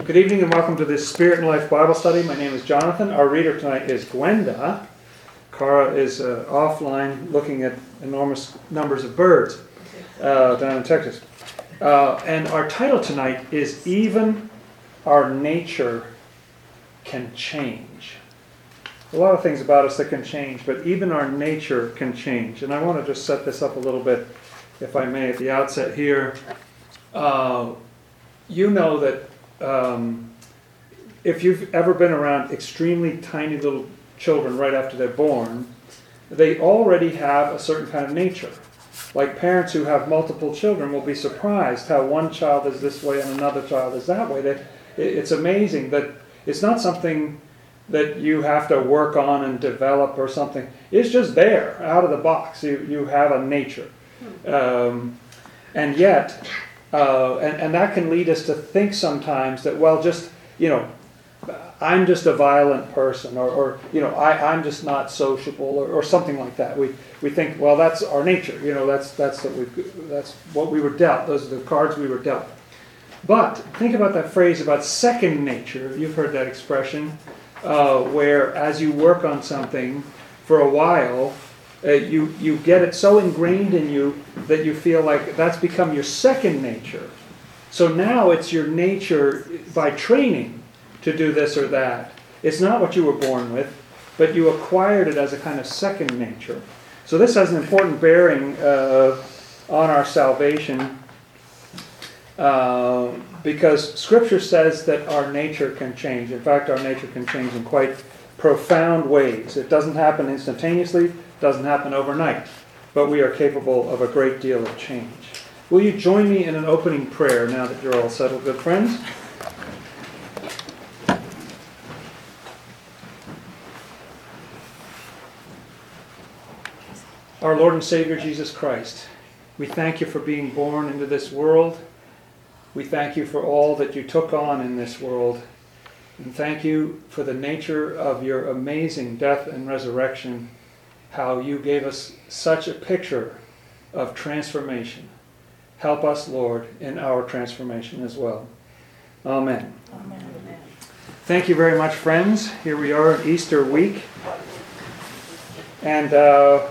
Good evening and welcome to this Spirit and Life Bible study. My name is Jonathan. Our reader tonight is Gwenda. Cara is offline looking at enormous numbers of birds down in Texas. And our title tonight is Even Our Nature Can Change. A lot of things about us that can change, but even our nature can change. And I want to just set this up a little bit, if I may, at the outset here. You know that if you've ever been around extremely tiny little children right after they're born, they already have a certain kind of nature. Like parents who have multiple children will be surprised how one child is this way and another child is that way. It's amazing that it's not something that you have to work on and develop or something. It's just there, out of the box. You have a nature. And yet, and that can lead us to think sometimes that, well, just, I'm just a violent person, or I'm just not sociable, or something like that. We think, well, that's our nature. That's what we were dealt. Those are the cards we were dealt. But think about that phrase about second nature. You've heard that expression, where as you work on something for a while, you get it so ingrained in you that you feel like that's become your second nature. So now it's your nature by training to do this or that. It's not what you were born with, but you acquired it as a kind of second nature. So this has an important bearing on our salvation because Scripture says that our nature can change. In fact, our nature can change in quite profound ways. It doesn't happen instantaneously, doesn't happen overnight, but we are capable of a great deal of change. Will you join me in an opening prayer now that you're all settled, good friends? Our Lord and Savior Jesus Christ, we thank you for being born into this world. We thank you for all that you took on in this world. And thank you for the nature of your amazing death and resurrection, how you gave us such a picture of transformation. Help us, Lord, in our transformation as well. Amen. Amen. Thank you very much, friends. Here we are in Easter week. And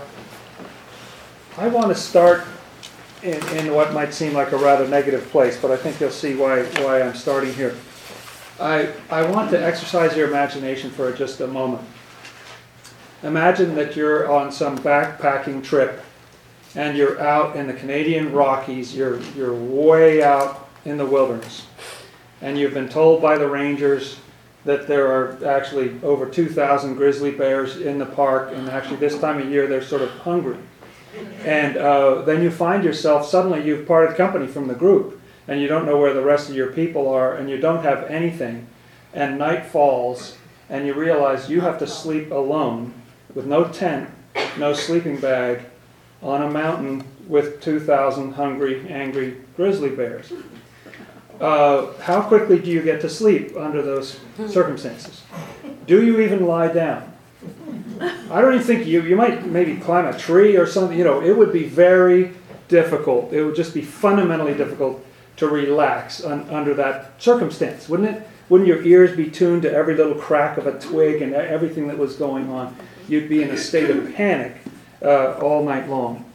I want to start in what might seem like a rather negative place, but I think you'll see why I'm starting here. I want to exercise your imagination for just a moment. Imagine that you're on some backpacking trip and you're out in the Canadian Rockies. You're way out in the wilderness. And you've been told by the rangers that there are actually over 2,000 grizzly bears in the park, and actually this time of year they're sort of hungry. And then you find yourself, suddenly you've parted company from the group, and you don't know where the rest of your people are, and you don't have anything, and night falls, and you realize you have to sleep alone with no tent, no sleeping bag, on a mountain with 2,000 hungry, angry grizzly bears. How quickly do you get to sleep under those circumstances? Do you even lie down? I don't even think you might maybe climb a tree or something. It would be very difficult. It would just be fundamentally difficult to relax under that circumstance, wouldn't it? Wouldn't your ears be tuned to every little crack of a twig and everything that was going on? You'd be in a state of panic all night long.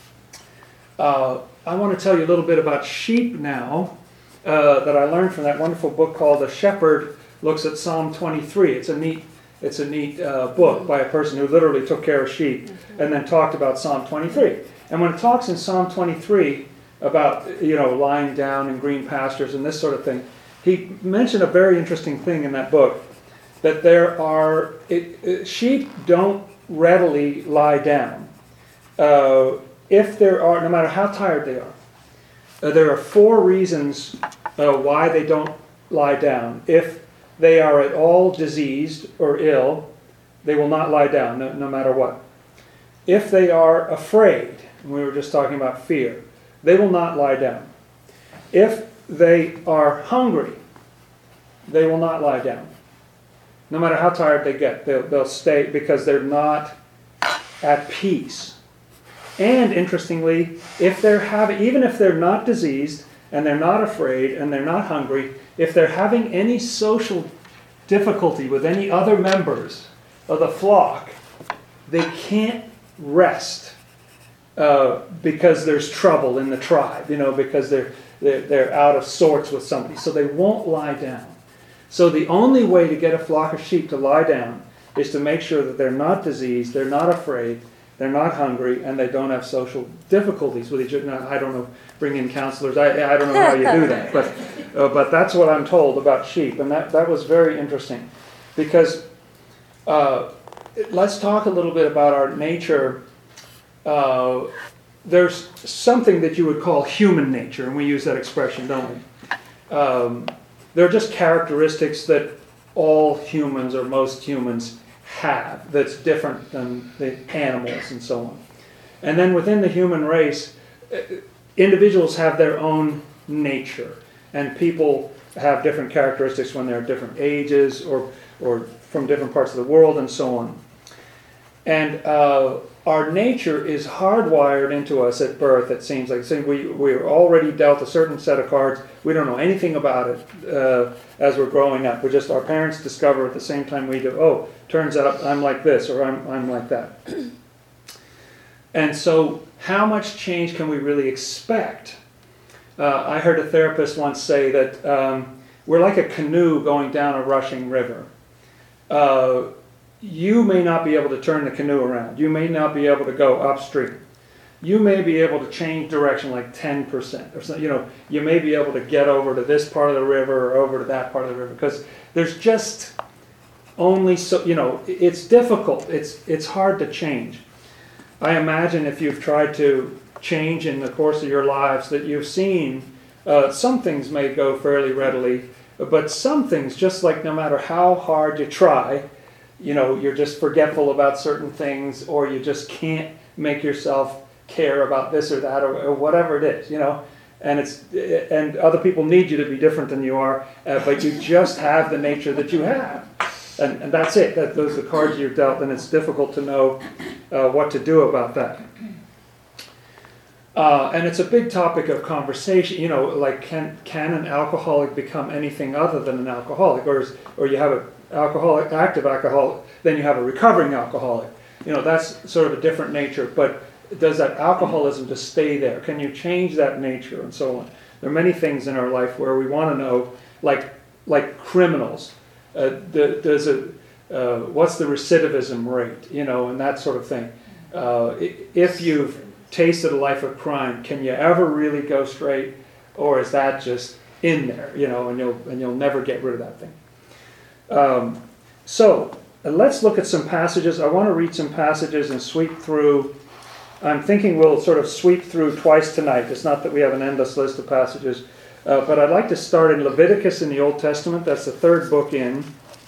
I want to tell you a little bit about sheep now that I learned from that wonderful book called The Shepherd Looks at Psalm 23. It's a neat book by a person who literally took care of sheep and then talked about Psalm 23. And when it talks in Psalm 23 about lying down in green pastures and this sort of thing, he mentioned a very interesting thing in that book, that there are sheep don't readily lie down. If there are, no matter how tired they are, there are 4 reasons why they don't lie down. If they are at all diseased or ill, they will not lie down, no matter what. If they are afraid, and we were just talking about fear, they will not lie down. If they are hungry, they will not lie down. No matter how tired they get, they'll stay because they're not at peace. And interestingly, even if they're not diseased and they're not afraid, and they're not hungry, if they're having any social difficulty with any other members of the flock, they can't rest because there's trouble in the tribe, because they're out of sorts with somebody. So they won't lie down. So the only way to get a flock of sheep to lie down is to make sure that they're not diseased, they're not afraid, they're not hungry, and they don't have social difficulties with each other. Now, I don't know, bring in counselors. I don't know how you do that, but that's what I'm told about sheep, and that was very interesting, because let's talk a little bit about our nature. There's something that you would call human nature, and we use that expression, don't we? They're just characteristics that all humans or most humans have that's different than the animals and so on. And then within the human race, individuals have their own nature, and people have different characteristics when they're at different ages or from different parts of the world and so on. And our nature is hardwired into us at birth, it seems like. We're already dealt a certain set of cards. We don't know anything about it as we're growing up. Our parents discover at the same time we do, oh, turns out I'm like this or I'm like that. And so how much change can we really expect? I heard a therapist once say that we're like a canoe going down a rushing river. You may not be able to turn the canoe around. You may not be able to go upstream. You may be able to change direction like 10% or something. You may be able to get over to this part of the river or over to that part of the river, because there's just only so, it's difficult. It's hard to change. I imagine if you've tried to change in the course of your lives that you've seen some things may go fairly readily, but some things, just like no matter how hard you try, you're just forgetful about certain things, or you just can't make yourself care about this or that or whatever it is, and other people need you to be different than you are, but you just have the nature that you have, and that's it. Those are the cards you're dealt, and it's difficult to know what to do about that. And it's a big topic of conversation, like can an alcoholic become anything other than an alcoholic, or you have an alcoholic, active alcoholic, then you have a recovering alcoholic. That's sort of a different nature, but does that alcoholism just stay there? Can you change that nature and so on? There are many things in our life where we want to know, like criminals, what's the recidivism rate, and that sort of thing. If you've tasted a life of crime, can you ever really go straight, or is that just in there, and you'll never get rid of that thing? So let's look at some passages. I want to read some passages and sweep through. I'm thinking we'll sort of sweep through twice tonight. It's not that we have an endless list of passages, but I'd like to start in Leviticus in the Old Testament. That's the third book in.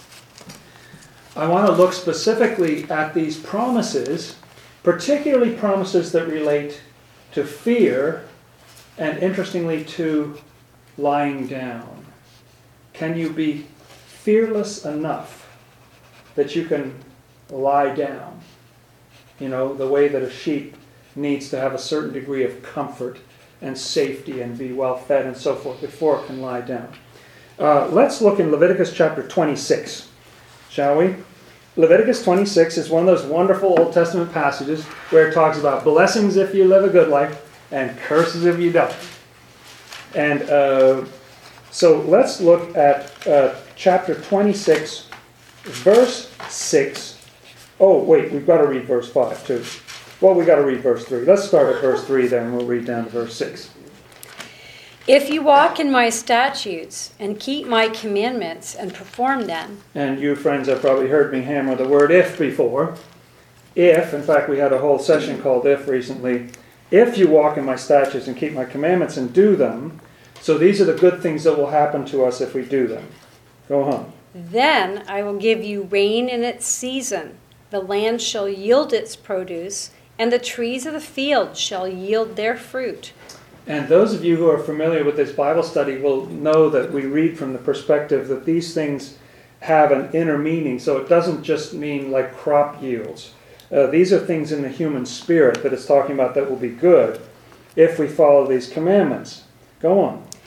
I want to look specifically at these promises, particularly promises that relate to fear and, interestingly, to lying down. Can you be fearless enough that you can lie down? The way that a sheep needs to have a certain degree of comfort and safety and be well fed and so forth before it can lie down. Let's look in Leviticus chapter 26, shall we? Leviticus 26 is one of those wonderful Old Testament passages where it talks about blessings if you live a good life and curses if you don't. And so let's look at chapter 26, verse 6. Oh, wait, we've got to read verse 5 too. Well, we've got to read verse 3. Let's start at verse 3 then, and we'll read down to verse 6. If you walk in my statutes and keep my commandments and perform them. And you friends have probably heard me hammer the word if before. If, in fact, we had a whole session called if recently. If you walk in my statutes and keep my commandments and do them. So these are the good things that will happen to us if we do them. Go on. Then I will give you rain in its season. The land shall yield its produce, and the trees of the field shall yield their fruit. And those of you who are familiar with this Bible study will know that we read from the perspective that these things have an inner meaning. So it doesn't just mean like crop yields. These are things in the human spirit that it's talking about that will be good if we follow these commandments. Go on.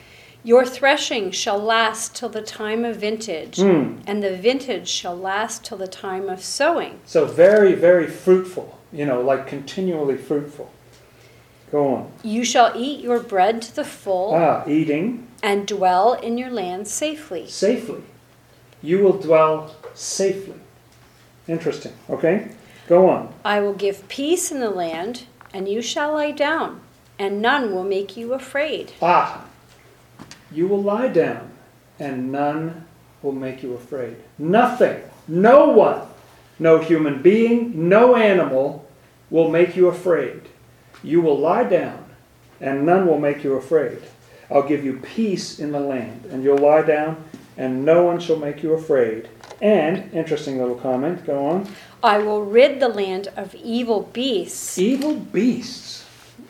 Your threshing shall last till the time of vintage, and the vintage shall last till the time of sowing. So very, very fruitful, like continually fruitful. Go on. You shall eat your bread to the full, Eating. and dwell in your land safely. Safely. You will dwell safely. Interesting. Okay? Go on. I will give peace in the land, and you shall lie down, and none will make you afraid. You will lie down, and none will make you afraid. Nothing, no one, no human being, no animal will make you afraid. You will lie down, and none will make you afraid. I'll give you peace in the land, and you'll lie down, and no one shall make you afraid. And, interesting little comment, go on. I will rid the land of evil beasts. Evil beasts.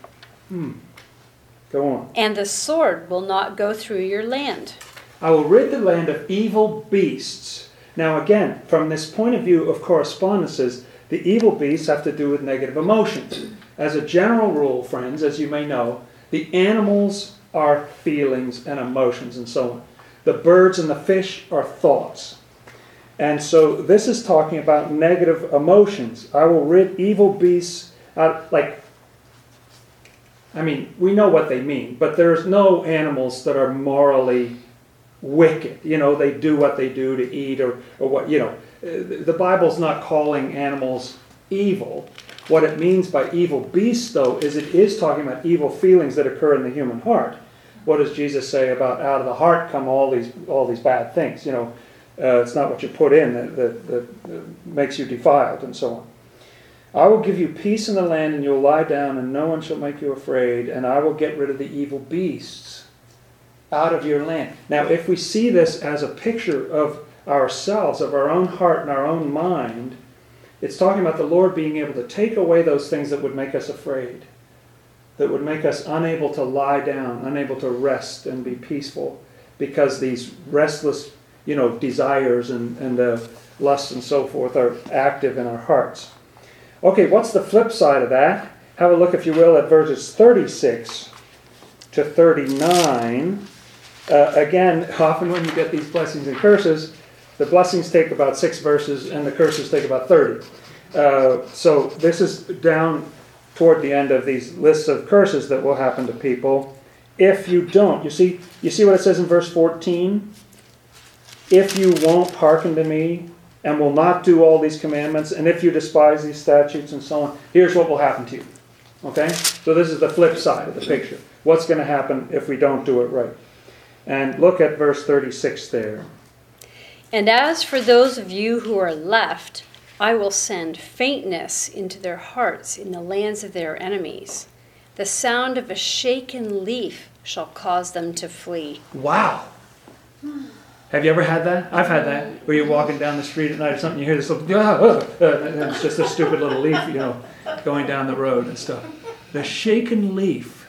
Go on. And the sword will not go through your land. I will rid the land of evil beasts. Now again, from this point of view of correspondences, the evil beasts have to do with negative emotions. As a general rule, friends, as you may know, the animals are feelings and emotions and so on. The birds and the fish are thoughts. And so this is talking about negative emotions. I will rid evil beasts out, we know what they mean, but there's no animals that are morally wicked. They do what they do to eat or what, The Bible's not calling animals evil. What it means by evil beasts, though, is it is talking about evil feelings that occur in the human heart. What does Jesus say about out of the heart come all these bad things? It's not what you put in that makes you defiled and so on. I will give you peace in the land, and you'll lie down, and no one shall make you afraid, and I will get rid of the evil beasts out of your land. Now, if we see this as a picture of ourselves, of our own heart and our own mind, it's talking about the Lord being able to take away those things that would make us afraid, that would make us unable to lie down, unable to rest and be peaceful, because these restless, desires and lusts and so forth are active in our hearts. Okay, what's the flip side of that? Have a look, if you will, at verses 36 to 39. Again, often when you get these blessings and curses, the blessings take about 6 verses and the curses take about 30. So this is down toward the end of these lists of curses that will happen to people if you don't. You see what it says in verse 14? If you won't hearken to me and will not do all these commandments, and if you despise these statutes and so on, here's what will happen to you. Okay? So this is the flip side of the picture. What's going to happen if we don't do it right? And look at verse 36 there. And as for those of you who are left, I will send faintness into their hearts in the lands of their enemies. The sound of a shaken leaf shall cause them to flee. Wow. Have you ever had that? I've had that, where you're walking down the street at night or something, you hear this little, and it's just a stupid little leaf, going down the road and stuff. The shaken leaf.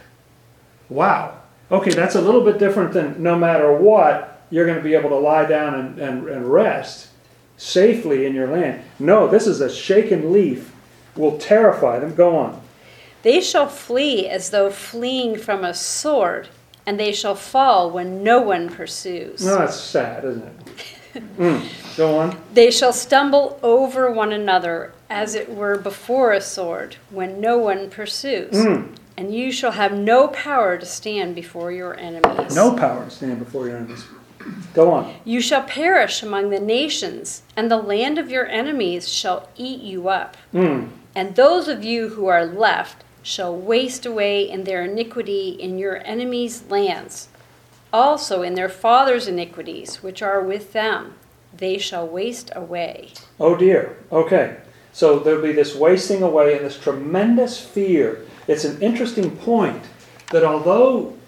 Wow. Okay, that's a little bit different than no matter what, you're going to be able to lie down and rest safely in your land. No, this is a shaken leaf will terrify them. Go on. They shall flee as though fleeing from a sword, and they shall fall when no one pursues. No, that's sad, isn't it? Go on. They shall stumble over one another, as it were before a sword, when no one pursues. And you shall have no power to stand before your enemies. No power to stand before your enemies. Go on. You shall perish among the nations, and the land of your enemies shall eat you up. And those of you who are left shall waste away in their iniquity in your enemies' lands. Also in their fathers' iniquities, which are with them, they shall waste away. Oh dear. Okay. So there'll be this wasting away and this tremendous fear. It's an interesting point that although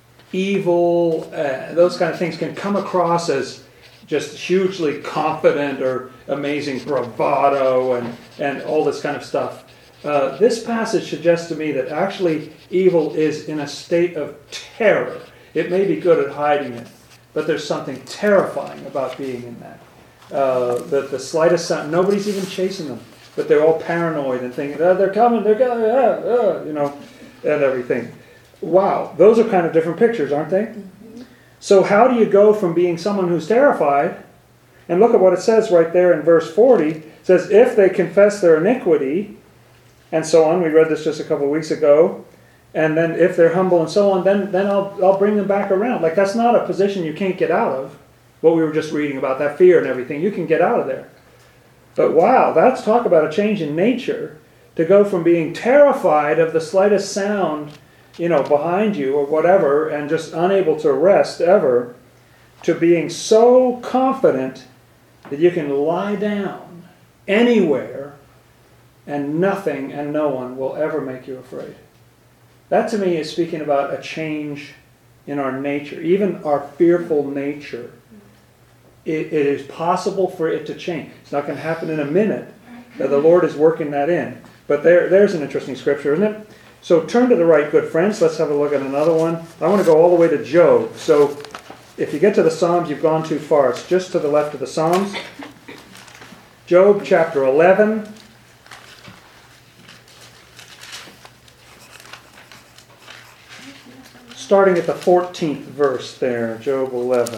evil, those kind of things can come across as just hugely confident or amazing bravado and all this kind of stuff, this passage suggests to me that actually evil is in a state of terror. It may be good at hiding it, but there's something terrifying about being in that. The slightest sound, nobody's even chasing them, but they're all paranoid and thinking, they're coming, and everything. Wow, those are kind of different pictures, aren't they? So how do you go from being someone who's terrified? And look at what it says right there in verse 40. It says, if they confess their iniquity, and so on. We read this just a couple of weeks ago. And then if they're humble and so on, then I'll bring them back around. Like, that's not a position you can't get out of. What we were just reading about, that fear and everything. You can get out of there. But wow, that's talk about a change in nature. To go from being terrified of the slightest sound, behind you or whatever, and just unable to rest ever, to being so confident that you can lie down anywhere and nothing and no one will ever make you afraid. That to me is speaking about a change in our nature, even our fearful nature. It is possible for it to change. It's not going to happen in a minute. The Lord is working that in. But there's an interesting scripture, isn't it? So turn to the right, good friends. Let's have a look at another one. I want to go all the way to Job. So if you get to the Psalms, you've gone too far. It's just to the left of the Psalms. Job chapter 11. Starting at the 14th verse there, Job 11.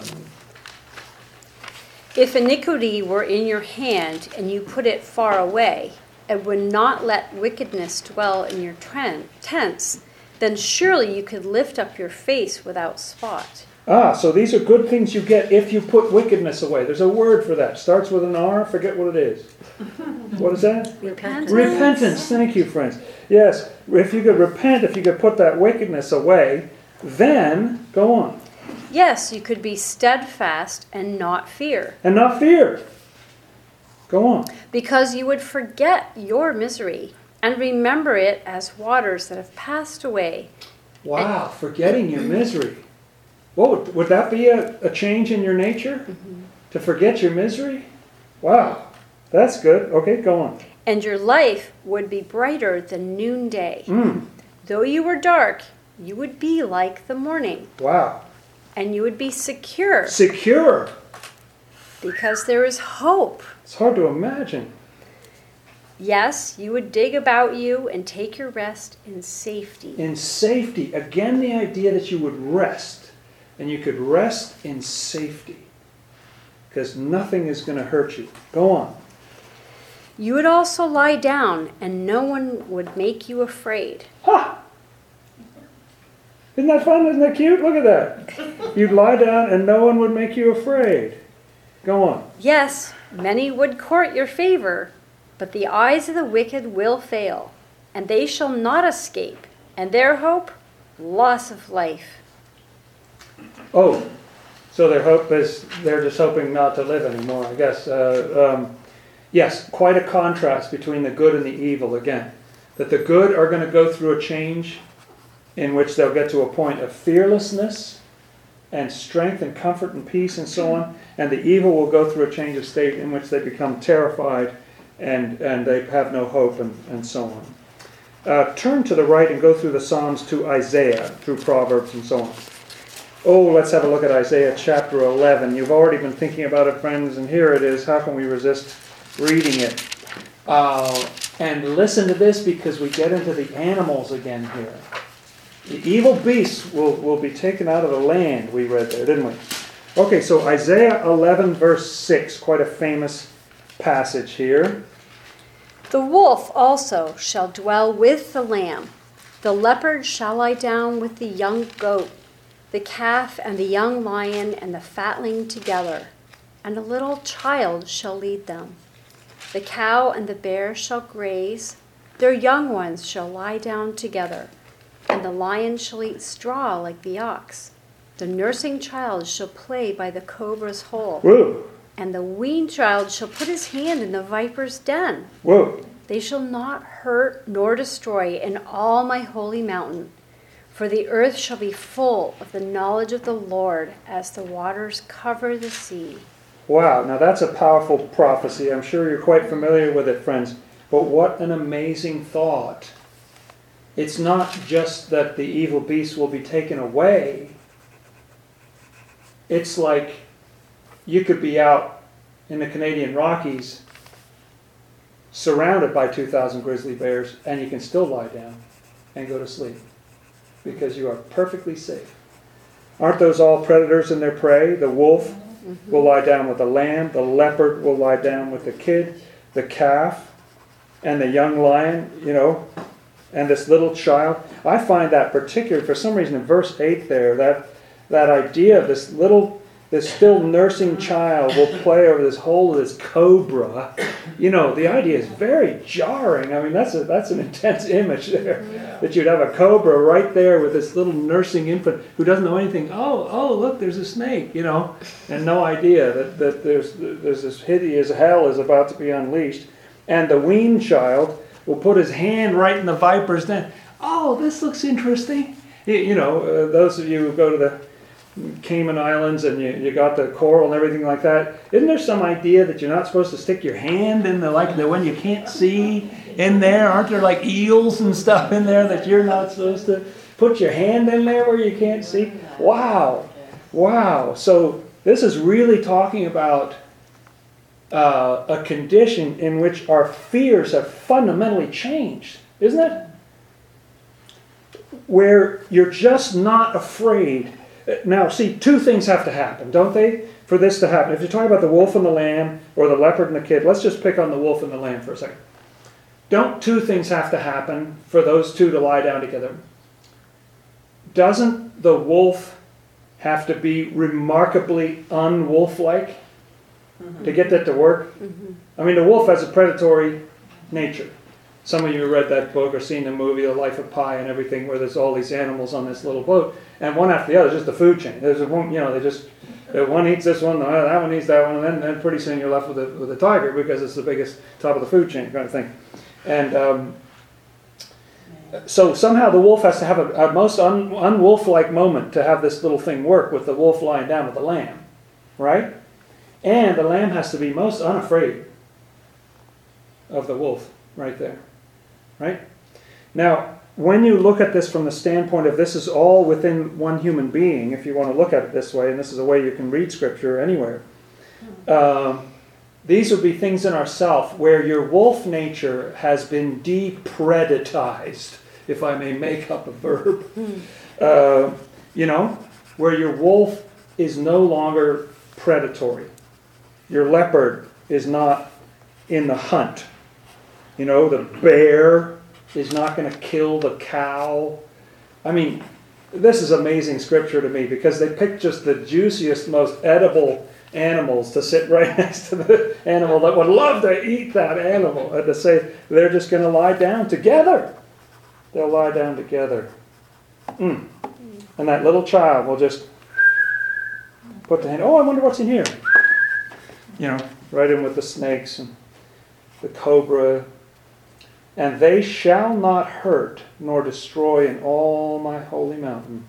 If iniquity were in your hand, and you put it far away, and would not let wickedness dwell in your tents, then surely you could lift up your face without spot. So these are good things you get if you put wickedness away. There's a word for that. Starts with an R, forget what it is. What is that? Repentance. Repentance, thank you, friends. Yes, if you could repent, if you could put that wickedness away, then, go on. Yes, you could be steadfast and not fear. And not fear. Go on. Because you would forget your misery and remember it as waters that have passed away. Wow, forgetting your misery. What would that be a change in your nature? Mm-hmm. To forget your misery? Wow, that's good. Okay, go on. And your life would be brighter than noonday. Though you were dark, you would be like the morning. Wow. And you would be secure. Secure. Because there is hope. It's hard to imagine. Yes, you would dig about you and take your rest in safety. In safety. Again, the idea that you would rest. And you could rest in safety. Because nothing is going to hurt you. Go on. You would also lie down and no one would make you afraid. Ha! Isn't that fun? Isn't that cute? Look at that. You'd lie down and no one would make you afraid. Go on. Yes, many would court your favor, but the eyes of the wicked will fail, and they shall not escape, and their hope, loss of life. Oh, so their hope is they're just hoping not to live anymore, I guess. Yes, quite a contrast between the good and the evil again. That the good are going to go through a change in which they'll get to a point of fearlessness and strength and comfort and peace and so on. And the evil will go through a change of state in which they become terrified and they have no hope and so on. Turn to the right and go through the Psalms to Isaiah, through Proverbs and so on. Oh, let's have a look at Isaiah chapter 11. You've already been thinking about it, friends, and here it is. How can we resist reading it? And listen to this because we get into the animals again here. The evil beasts will be taken out of the land, we read there, didn't we? Okay, so Isaiah 11 verse 6, quite a famous passage here. The wolf also shall dwell with the lamb. The leopard shall lie down with the young goat, the calf and the young lion and the fatling together, and a little child shall lead them. The cow and the bear shall graze, their young ones shall lie down together, and the lion shall eat straw like the ox. The nursing child shall play by the cobra's hole. Whoa. And the weaned child shall put his hand in the viper's den. Whoa. They shall not hurt nor destroy in all my holy mountain. For the earth shall be full of the knowledge of the Lord as the waters cover the sea. Wow, now that's a powerful prophecy. I'm sure you're quite familiar with it, friends. But what an amazing thought. It's not just that the evil beast will be taken away. It's like you could be out in the Canadian Rockies surrounded by 2,000 grizzly bears and you can still lie down and go to sleep because you are perfectly safe. Aren't those all predators and their prey? The wolf will lie down with the lamb. The leopard will lie down with the kid, the calf, and the young lion, and this little child. I find that particular, for some reason, in verse 8 there, that idea of this still nursing child will play over this hole of this cobra. The idea is very jarring. I mean, that's an intense image there. Yeah. That you'd have a cobra right there with this little nursing infant who doesn't know anything. Oh, look, there's a snake, and no idea that there's this hideous hell is about to be unleashed. And the weaned child will put his hand right in the viper's den. Oh, this looks interesting. Those of you who go to the Cayman Islands and you got the coral and everything like that, isn't there some idea that you're not supposed to stick your hand in the one you can't see in there? Aren't there like eels and stuff in there that you're not supposed to put your hand in there where you can't see? Wow. So this is really talking about a condition in which our fears have fundamentally changed, isn't it? Where you're just not afraid. Now, see, two things have to happen, don't they, for this to happen? If you're talking about the wolf and the lamb, or the leopard and the kid, let's just pick on the wolf and the lamb for a second. Don't two things have to happen for those two to lie down together? Doesn't the wolf have to be remarkably unwolf-like to get that to work? I mean, the wolf has a predatory nature. Some of you have read that book or seen the movie The Life of Pi and everything, where there's all these animals on this little boat, and one after the other, just the food chain. There's one, one eats this one, that one eats that one, and then pretty soon you're left with a tiger because it's the biggest top of the food chain kind of thing. And so somehow the wolf has to have a most unwolf-like moment to have this little thing work, with the wolf lying down with the lamb, right? And the lamb has to be most unafraid of the wolf right there. Right? Now, when you look at this from the standpoint of this is all within one human being, if you want to look at it this way, and this is a way you can read Scripture anywhere, these would be things in ourself where your wolf nature has been depredatized, if I may make up a verb. Where your wolf is no longer predatory. Your leopard is not in the hunt. The bear is not going to kill the cow. I mean, this is amazing Scripture to me, because they pick just the juiciest, most edible animals to sit right next to the animal that would love to eat that animal, and to say they're just going to lie down together. They'll lie down together. And that little child will just put the hand, I wonder what's in here. Right in with the snakes and the cobra. And they shall not hurt nor destroy in all my holy mountain.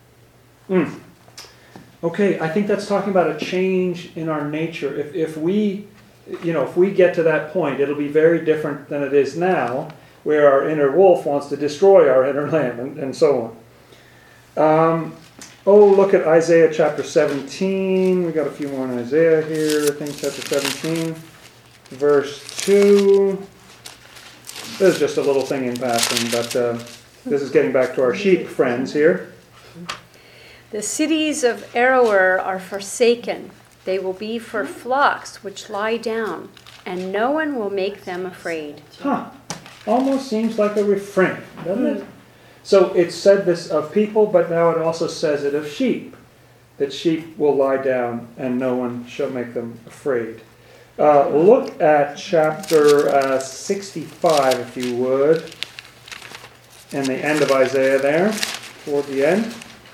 Okay, I think that's talking about a change in our nature. If we get to that point, it'll be very different than it is now, where our inner wolf wants to destroy our inner lamb, and so on. Look at Isaiah chapter 17. We got a few more in Isaiah here. I think chapter 17, verse 2. This is just a little thing in passing, but this is getting back to our sheep friends here. The cities of Aroer are forsaken. They will be for flocks which lie down, and no one will make them afraid. Almost seems like a refrain, doesn't it? So it said this of people, but now it also says it of sheep, that sheep will lie down and no one shall make them afraid. Look at chapter 65, if you would, and the end of Isaiah there, toward the end.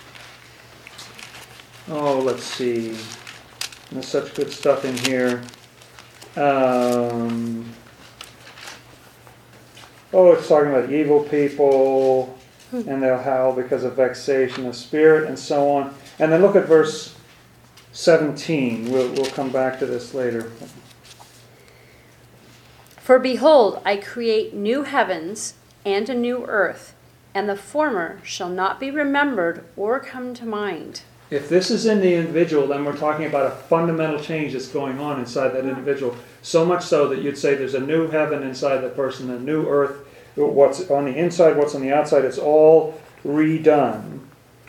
Let's see. There's such good stuff in here. It's talking about evil people, and they'll howl because of vexation of spirit, and so on. And then look at verse 17. We'll come back to this later. For behold, I create new heavens and a new earth, and the former shall not be remembered or come to mind. If this is in the individual, then we're talking about a fundamental change that's going on inside that individual. So much so that you'd say there's a new heaven inside that person, a new earth. What's on the inside, what's on the outside, it's all redone.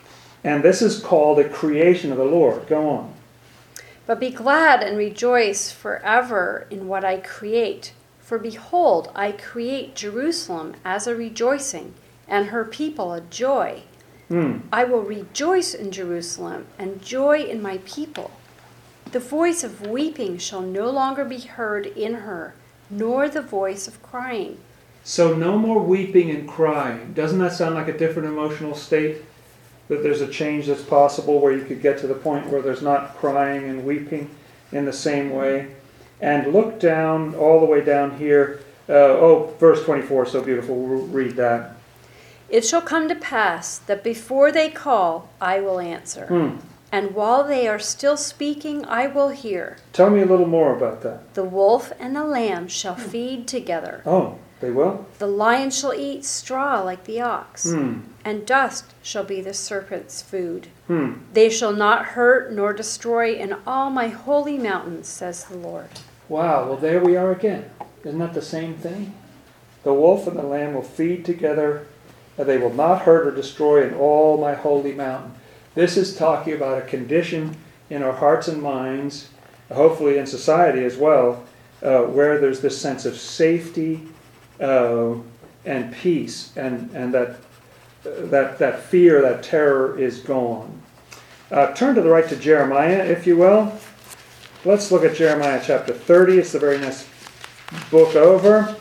And this is called a creation of the Lord. Go on. But be glad and rejoice forever in what I create. For behold, I create Jerusalem as a rejoicing, and her people a joy. I will rejoice in Jerusalem and joy in my people. The voice of weeping shall no longer be heard in her, nor the voice of crying. So no more weeping and crying. Doesn't that sound like a different emotional state? That there's a change that's possible where you could get to the point where there's not crying and weeping in the same way. And look down, all the way down here. Verse 24, so beautiful. We'll read that. It shall come to pass that before they call, I will answer. And while they are still speaking, I will hear. Tell me a little more about that. The wolf and the lamb shall feed together. Oh, they will? The lion shall eat straw like the ox, and dust shall be the serpent's food. They shall not hurt nor destroy in all my holy mountains, says the Lord. Wow, well there we are again. Isn't that the same thing? The wolf and the lamb will feed together, and they will not hurt or destroy in all my holy mountain. This is talking about a condition in our hearts and minds, hopefully in society as well, where there's this sense of safety and peace, and that fear, that terror is gone. Turn to the right to Jeremiah, if you will. Let's look at Jeremiah chapter 30. It's the very next book over.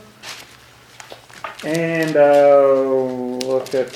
And look at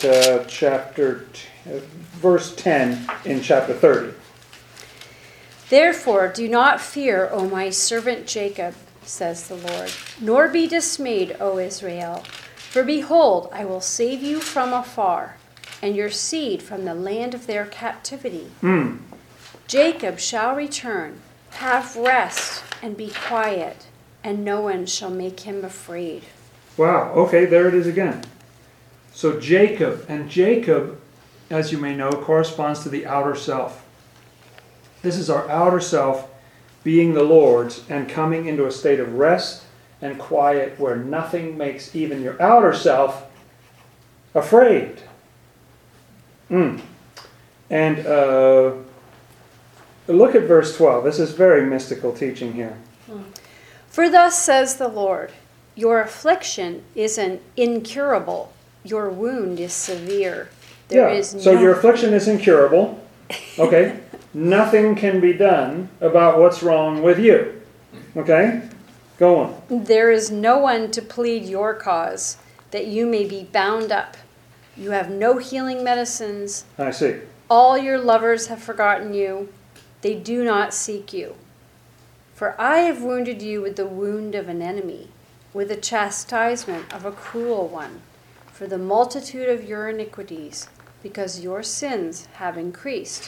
verse 10 in chapter 30. Therefore do not fear, O my servant Jacob, says the Lord, nor be dismayed, O Israel. For behold, I will save you from afar, and your seed from the land of their captivity. Jacob shall return, have rest, and be quiet, and no one shall make him afraid. Wow, okay, there it is again. So Jacob, as you may know, corresponds to the outer self. This is our outer self being the Lord's and coming into a state of rest and quiet where nothing makes even your outer self afraid. And look at verse 12. This is very mystical teaching here. For thus says the Lord, your affliction is incurable, your wound is severe. So your affliction is incurable. Okay? Nothing can be done about what's wrong with you. Okay? Go on. There is no one to plead your cause, that you may be bound up. You have no healing medicines. I see. All your lovers have forgotten you. They do not seek you. For I have wounded you with the wound of an enemy, with the chastisement of a cruel one, for the multitude of your iniquities, because your sins have increased.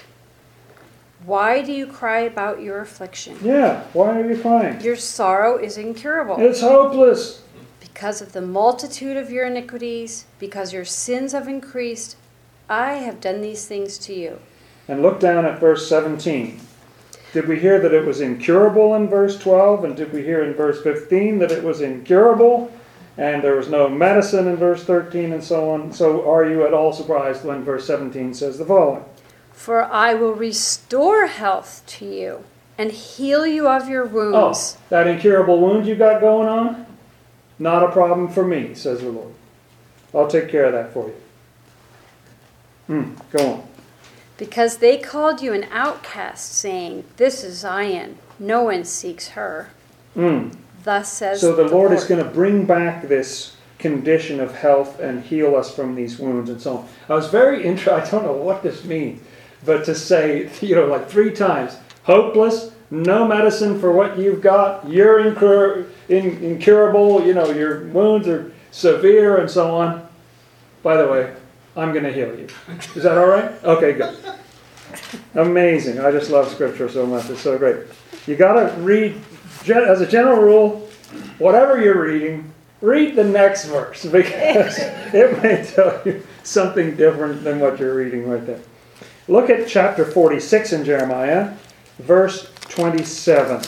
Why do you cry about your affliction? Yeah, why are you crying? Your sorrow is incurable. It's hopeless. Because of the multitude of your iniquities, because your sins have increased, I have done these things to you. And look down at verse 17. Did we hear that it was incurable in verse 12? And did we hear in verse 15 that it was incurable? And there was no medicine in verse 13 and so on. So are you at all surprised when verse 17 says the following? For I will restore health to you and heal you of your wounds. Oh, that incurable wound you got going on? Not a problem for me, says the Lord. I'll take care of that for you. Go on. Because they called you an outcast, saying, this is Zion, no one seeks her. Thus says the Lord. So the Lord is going to bring back this condition of health and heal us from these wounds and so on. I was very interested, I don't know what this means, but to say, like 3 times, hopeless, no medicine for what you've got, you're incurable, your wounds are severe and so on. By the way, I'm going to heal you. Is that all right? Okay, good. Amazing. I just love Scripture so much. It's so great. You got to read, as a general rule, whatever you're reading, read the next verse because it may tell you something different than what you're reading right there. Look at chapter 46 in Jeremiah, verse 27.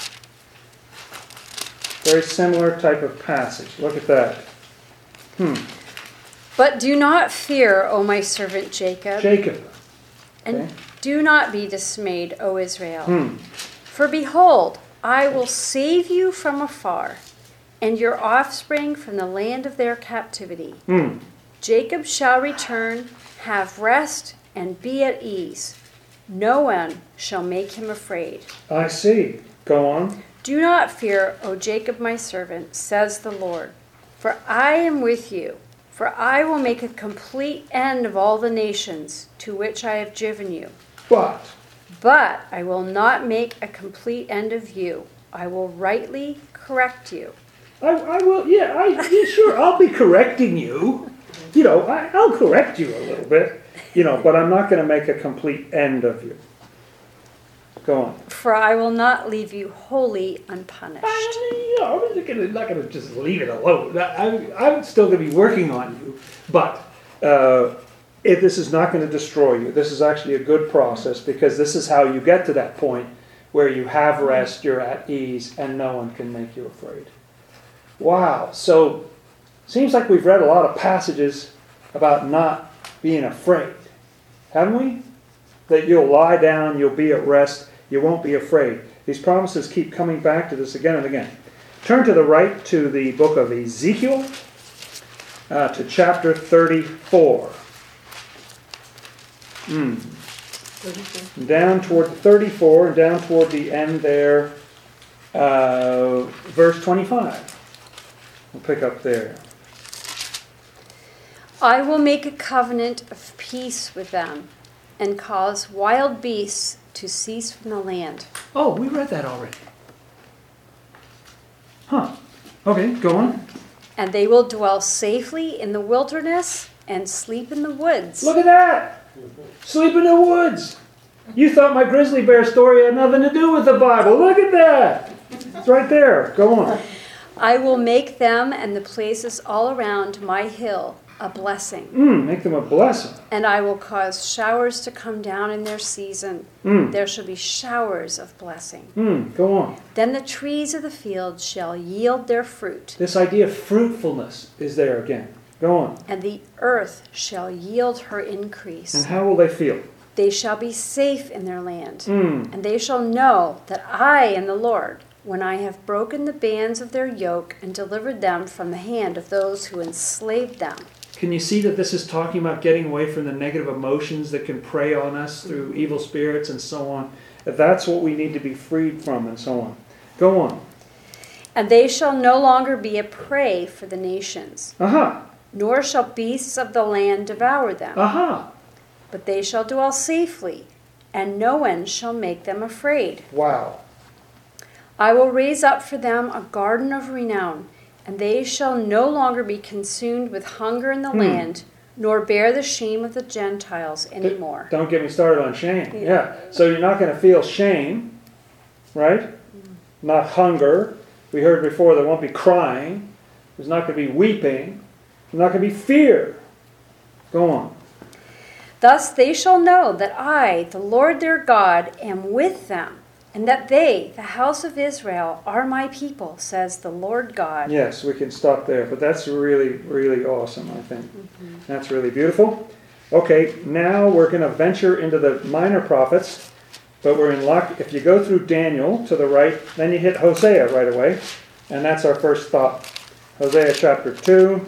Very similar type of passage. Look at that. But do not fear, O my servant Jacob. Jacob. And Okay. do not be dismayed, O Israel. Hmm. For behold, I will save you from afar, and your offspring from the land of their captivity. Hmm. Jacob shall return, have rest, and be at ease. No one shall make him afraid. I see. Go on. Do not fear, O Jacob my servant, says the Lord, for I am with you. For I will make a complete end of all the nations to which I have driven you. But I will not make a complete end of you. I will rightly correct you. I will, yeah, sure, I'll be correcting you. I'll correct you a little bit, but I'm not going to make a complete end of you. Go on. For I will not leave you wholly unpunished. I'm not going to just leave it alone. I'm still going to be working on you, but this is not going to destroy you. This is actually a good process because this is how you get to that point where you have rest, you're at ease, and no one can make you afraid. Wow. So, seems like we've read a lot of passages about not being afraid. Haven't we? That you'll lie down, you'll be at rest, you won't be afraid. These promises keep coming back to this again and again. Turn to the right to the book of Ezekiel, to chapter 34. Down toward 34, and down toward the end there, verse 25. We'll pick up there. I will make a covenant of peace with them and cause wild beasts to cease from the land. Oh, we read that already. Huh. Okay, go on. And they will dwell safely in the wilderness and sleep in the woods. Look at that! Sleep in the woods! You thought my grizzly bear story had nothing to do with the Bible. Look at that! It's right there. Go on. I will make them and the places all around my hill a blessing. Make them a blessing. And I will cause showers to come down in their season. There shall be showers of blessing. Go on. Then the trees of the field shall yield their fruit. This idea of fruitfulness is there again. Go on. And the earth shall yield her increase. And how will they feel? They shall be safe in their land. And they shall know that I am the Lord, when I have broken the bands of their yoke and delivered them from the hand of those who enslaved them. Can you see that this is talking about getting away from the negative emotions that can prey on us through evil spirits and so on? That's what we need to be freed from and so on. Go on. And they shall no longer be a prey for the nations, nor shall beasts of the land devour them. But they shall dwell safely, and no one shall make them afraid. Wow. I will raise up for them a garden of renown, and they shall no longer be consumed with hunger in the land, nor bear the shame of the Gentiles anymore. Don't get me started on shame. Yeah. So you're not going to feel shame, right? Not hunger. We heard before there won't be crying. There's not going to be weeping. There's not going to be fear. Go on. Thus they shall know that I, the Lord their God, am with them, and that they, the house of Israel, are my people, says the Lord God. Yes, we can stop there, but that's really, really awesome, I think. That's really beautiful. Okay, now we're going to venture into the minor prophets, but we're in luck. If you go through Daniel to the right, then you hit Hosea right away, and that's our first thought. Hosea chapter 2.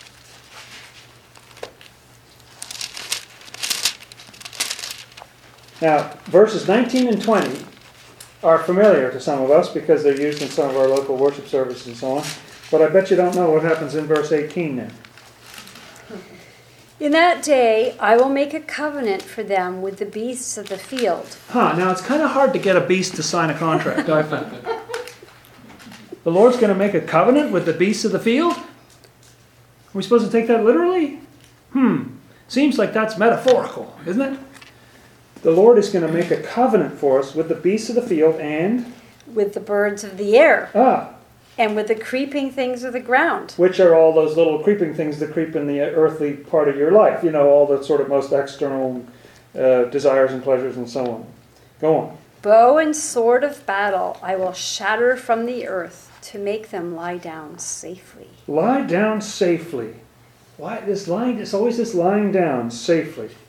Now, verses 19 and 20 are familiar to some of us because they're used in some of our local worship services and so on. But I bet you don't know what happens in verse 18 now. In that day I will make a covenant for them with the beasts of the field. Now it's kind of hard to get a beast to sign a contract, I found. The Lord's going to make a covenant with the beasts of the field? Are we supposed to take that literally? Seems like that's metaphorical, isn't it? The Lord is going to make a covenant for us with the beasts of the field and... with the birds of the air. And with the creeping things of the ground. Which are all those little creeping things that creep in the earthly part of your life. You know, all the sort of most external desires and pleasures and so on. Go on. Bow and sword of battle I will shatter from the earth to make them lie down safely. Lie down safely. Why this lying? It's always this lying down safely.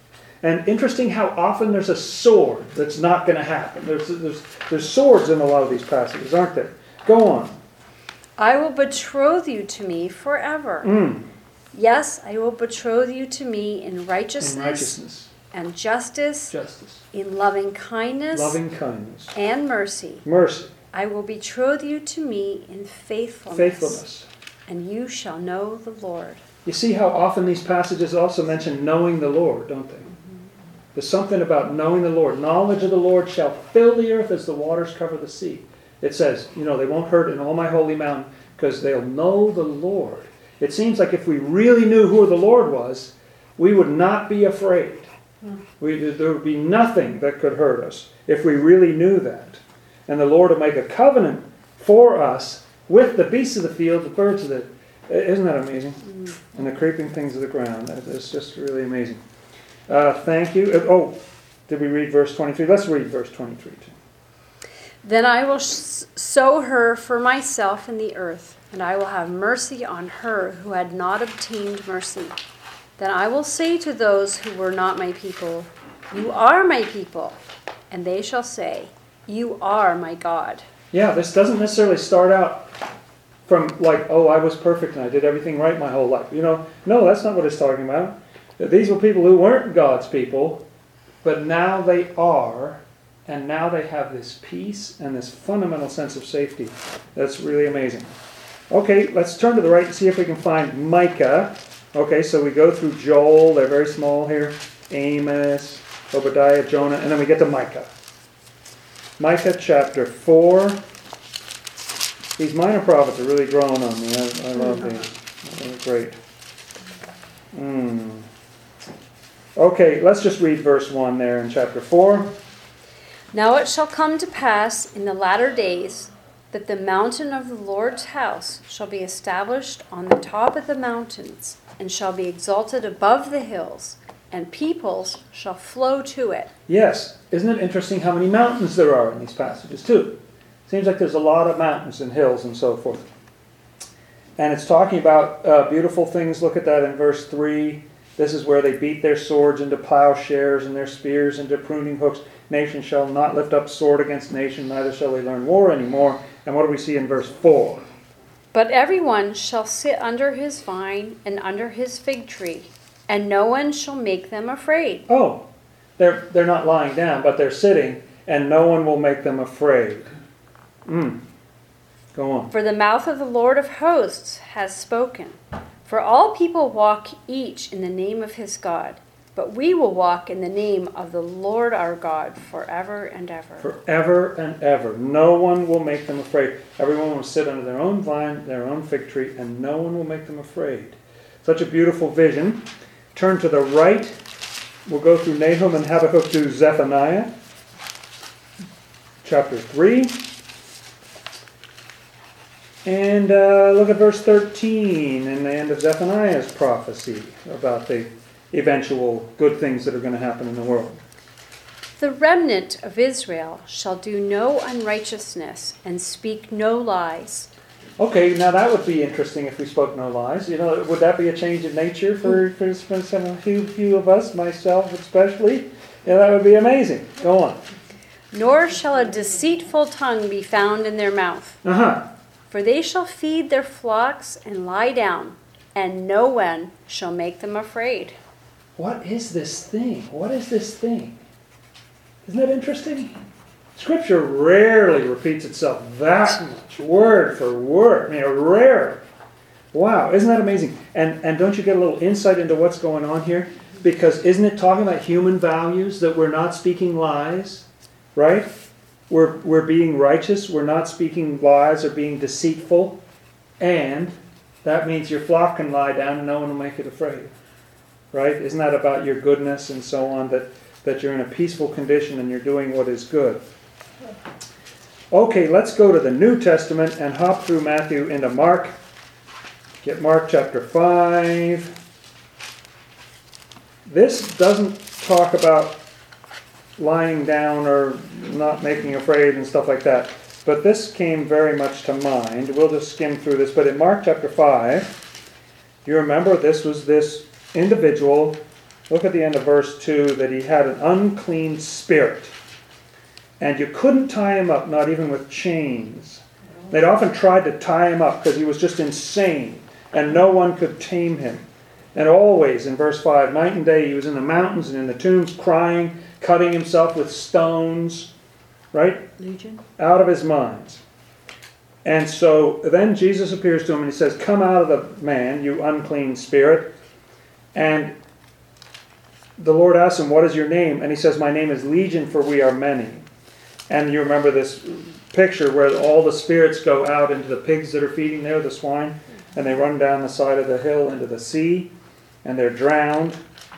And interesting how often there's a sword that's not going to happen. There's swords in a lot of these passages, aren't there? Go on. I will betroth you to me forever. Yes, I will betroth you to me in righteousness, and justice, in loving kindness, and mercy. I will betroth you to me in faithfulness. And you shall know the Lord. You see how often these passages also mention knowing the Lord, don't they? There's something about knowing the Lord. Knowledge of the Lord shall fill the earth as the waters cover the sea. It says, they won't hurt in all my holy mountain because they'll know the Lord. It seems like if we really knew who the Lord was, we would not be afraid. There would be nothing that could hurt us if we really knew that. And the Lord will make a covenant for us with the beasts of the field, the birds of the... Isn't that amazing? And the creeping things of the ground. It's just really amazing. Thank you. Did we read verse 23? Let's read verse 23 too. Then I will sow her for myself in the earth, and I will have mercy on her who had not obtained mercy. Then I will say to those who were not my people, you are my people. And they shall say, you are my God. Yeah, this doesn't necessarily start out from like, I was perfect and I did everything right my whole life. No, that's not what it's talking about. These were people who weren't God's people, but now they are, and now they have this peace and this fundamental sense of safety. That's really amazing. Okay, let's turn to the right and see if we can find Micah. Okay, so we go through Joel, they're very small here, Amos, Obadiah, Jonah, and then we get to Micah. Micah chapter 4. These minor prophets are really growing on me. I love these. They're great. Okay, let's just read verse 1 there in chapter 4. Now it shall come to pass in the latter days that the mountain of the Lord's house shall be established on the top of the mountains, and shall be exalted above the hills, and peoples shall flow to it. Yes, isn't it interesting how many mountains there are in these passages too? Seems like there's a lot of mountains and hills and so forth. And it's talking about beautiful things. Look at that in verse 3. This is where they beat their swords into plowshares and their spears into pruning hooks. Nation shall not lift up sword against nation, neither shall they learn war anymore. And what do we see in verse 4? But everyone shall sit under his vine and under his fig tree, and no one shall make them afraid. Oh, they're not lying down, but they're sitting, and no one will make them afraid. Go on. For the mouth of the Lord of hosts has spoken. For all people walk each in the name of his God, but we will walk in the name of the Lord our God forever and ever. Forever and ever. No one will make them afraid. Everyone will sit under their own vine, their own fig tree, and no one will make them afraid. Such a beautiful vision. Turn to the right. We'll go through Nahum and Habakkuk to Zephaniah. Chapter 3. And look at verse 13 in the end of Zephaniah's prophecy about the eventual good things that are going to happen in the world. The remnant of Israel shall do no unrighteousness and speak no lies. Okay, now that would be interesting if we spoke no lies. Would that be a change of nature for some few of us, myself especially? Yeah, that would be amazing. Go on. Nor shall a deceitful tongue be found in their mouth. For they shall feed their flocks and lie down, and no one shall make them afraid. What is this thing? What is this thing? Isn't that interesting? Scripture rarely repeats itself that much, word for word. Rarely. Wow, isn't that amazing? And don't you get a little insight into what's going on here? Because isn't it talking about human values, that we're not speaking lies, right? We're being righteous, we're not speaking lies or being deceitful, and that means your flock can lie down and no one will make it afraid. Right? Isn't that about your goodness and so on, that you're in a peaceful condition and you're doing what is good? Okay, let's go to the New Testament and hop through Matthew into Mark. Get Mark chapter 5. This doesn't talk about lying down or not making afraid and stuff like that. But this came very much to mind. We'll just skim through this. But in Mark chapter 5, you remember this was this individual Look at the end of verse 2, that he had an unclean spirit. And you couldn't tie him up, not even with chains. They'd often tried to tie him up because he was just insane, and no one could tame him. And always, in verse 5, night and day he was in the mountains and in the tombs crying, cutting himself with stones, right? Legion. Out of his mind. And so then Jesus appears to him and he says, come out of the man, you unclean spirit. And the Lord asks him, what is your name? And he says, my name is Legion, for we are many. And you remember this picture where all the spirits go out into the pigs that are feeding there, the swine, and they run down the side of the hill into the sea, and they're drowned.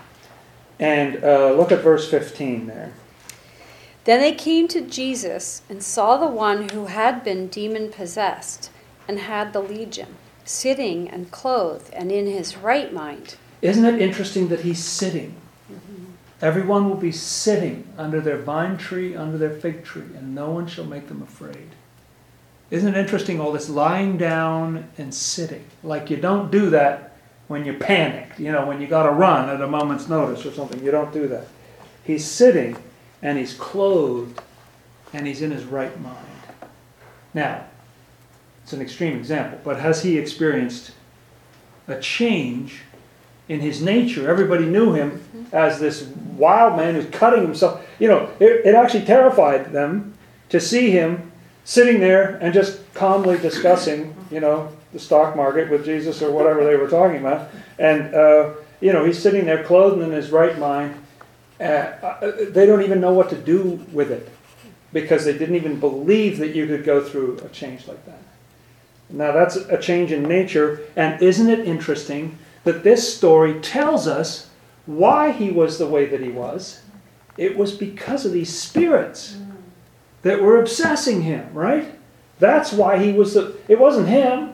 And look at verse 15 there. Then they came to Jesus and saw the one who had been demon-possessed and had the legion, sitting and clothed and in his right mind. Isn't it interesting that he's sitting? Everyone will be sitting under their vine tree, under their fig tree, and no one shall make them afraid. Isn't it interesting, all this lying down and sitting? Like you don't do that when you're panicked, when you got to run at a moment's notice or something. You don't do that. He's sitting, and he's clothed, and he's in his right mind. Now, it's an extreme example, but has he experienced a change in his nature? Everybody knew him as this wild man who's cutting himself. It actually terrified them to see him sitting there and just calmly discussing, the stock market with Jesus or whatever they were talking about. And, he's sitting there clothed in his right mind. They don't even know what to do with it because they didn't even believe that you could go through a change like that. Now, that's a change in nature. And isn't it interesting that this story tells us why he was the way that he was? It was because of these spirits that were obsessing him, right? That's why he was it wasn't him.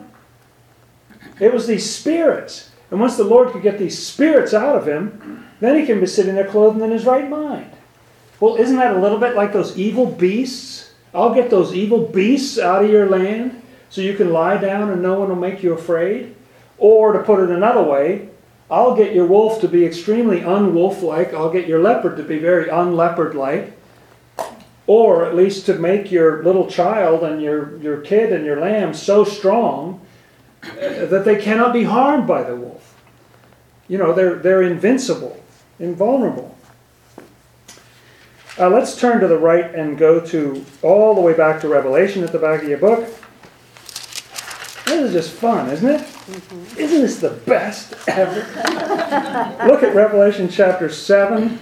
It was these spirits. And once the Lord could get these spirits out of him, then he can be sitting there clothed in his right mind. Well, isn't that a little bit like those evil beasts? I'll get those evil beasts out of your land so you can lie down and no one will make you afraid. Or to put it another way, I'll get your wolf to be extremely unwolf-like. I'll get your leopard to be very unleopard-like. Or at least to make your little child and your kid and your lamb so strong that they cannot be harmed by the wolf. They're invincible, invulnerable. Let's turn to the right and go to all the way back to Revelation at the back of your book. This is just fun, isn't it? Mm-hmm. Isn't this the best ever? Look at Revelation chapter 7.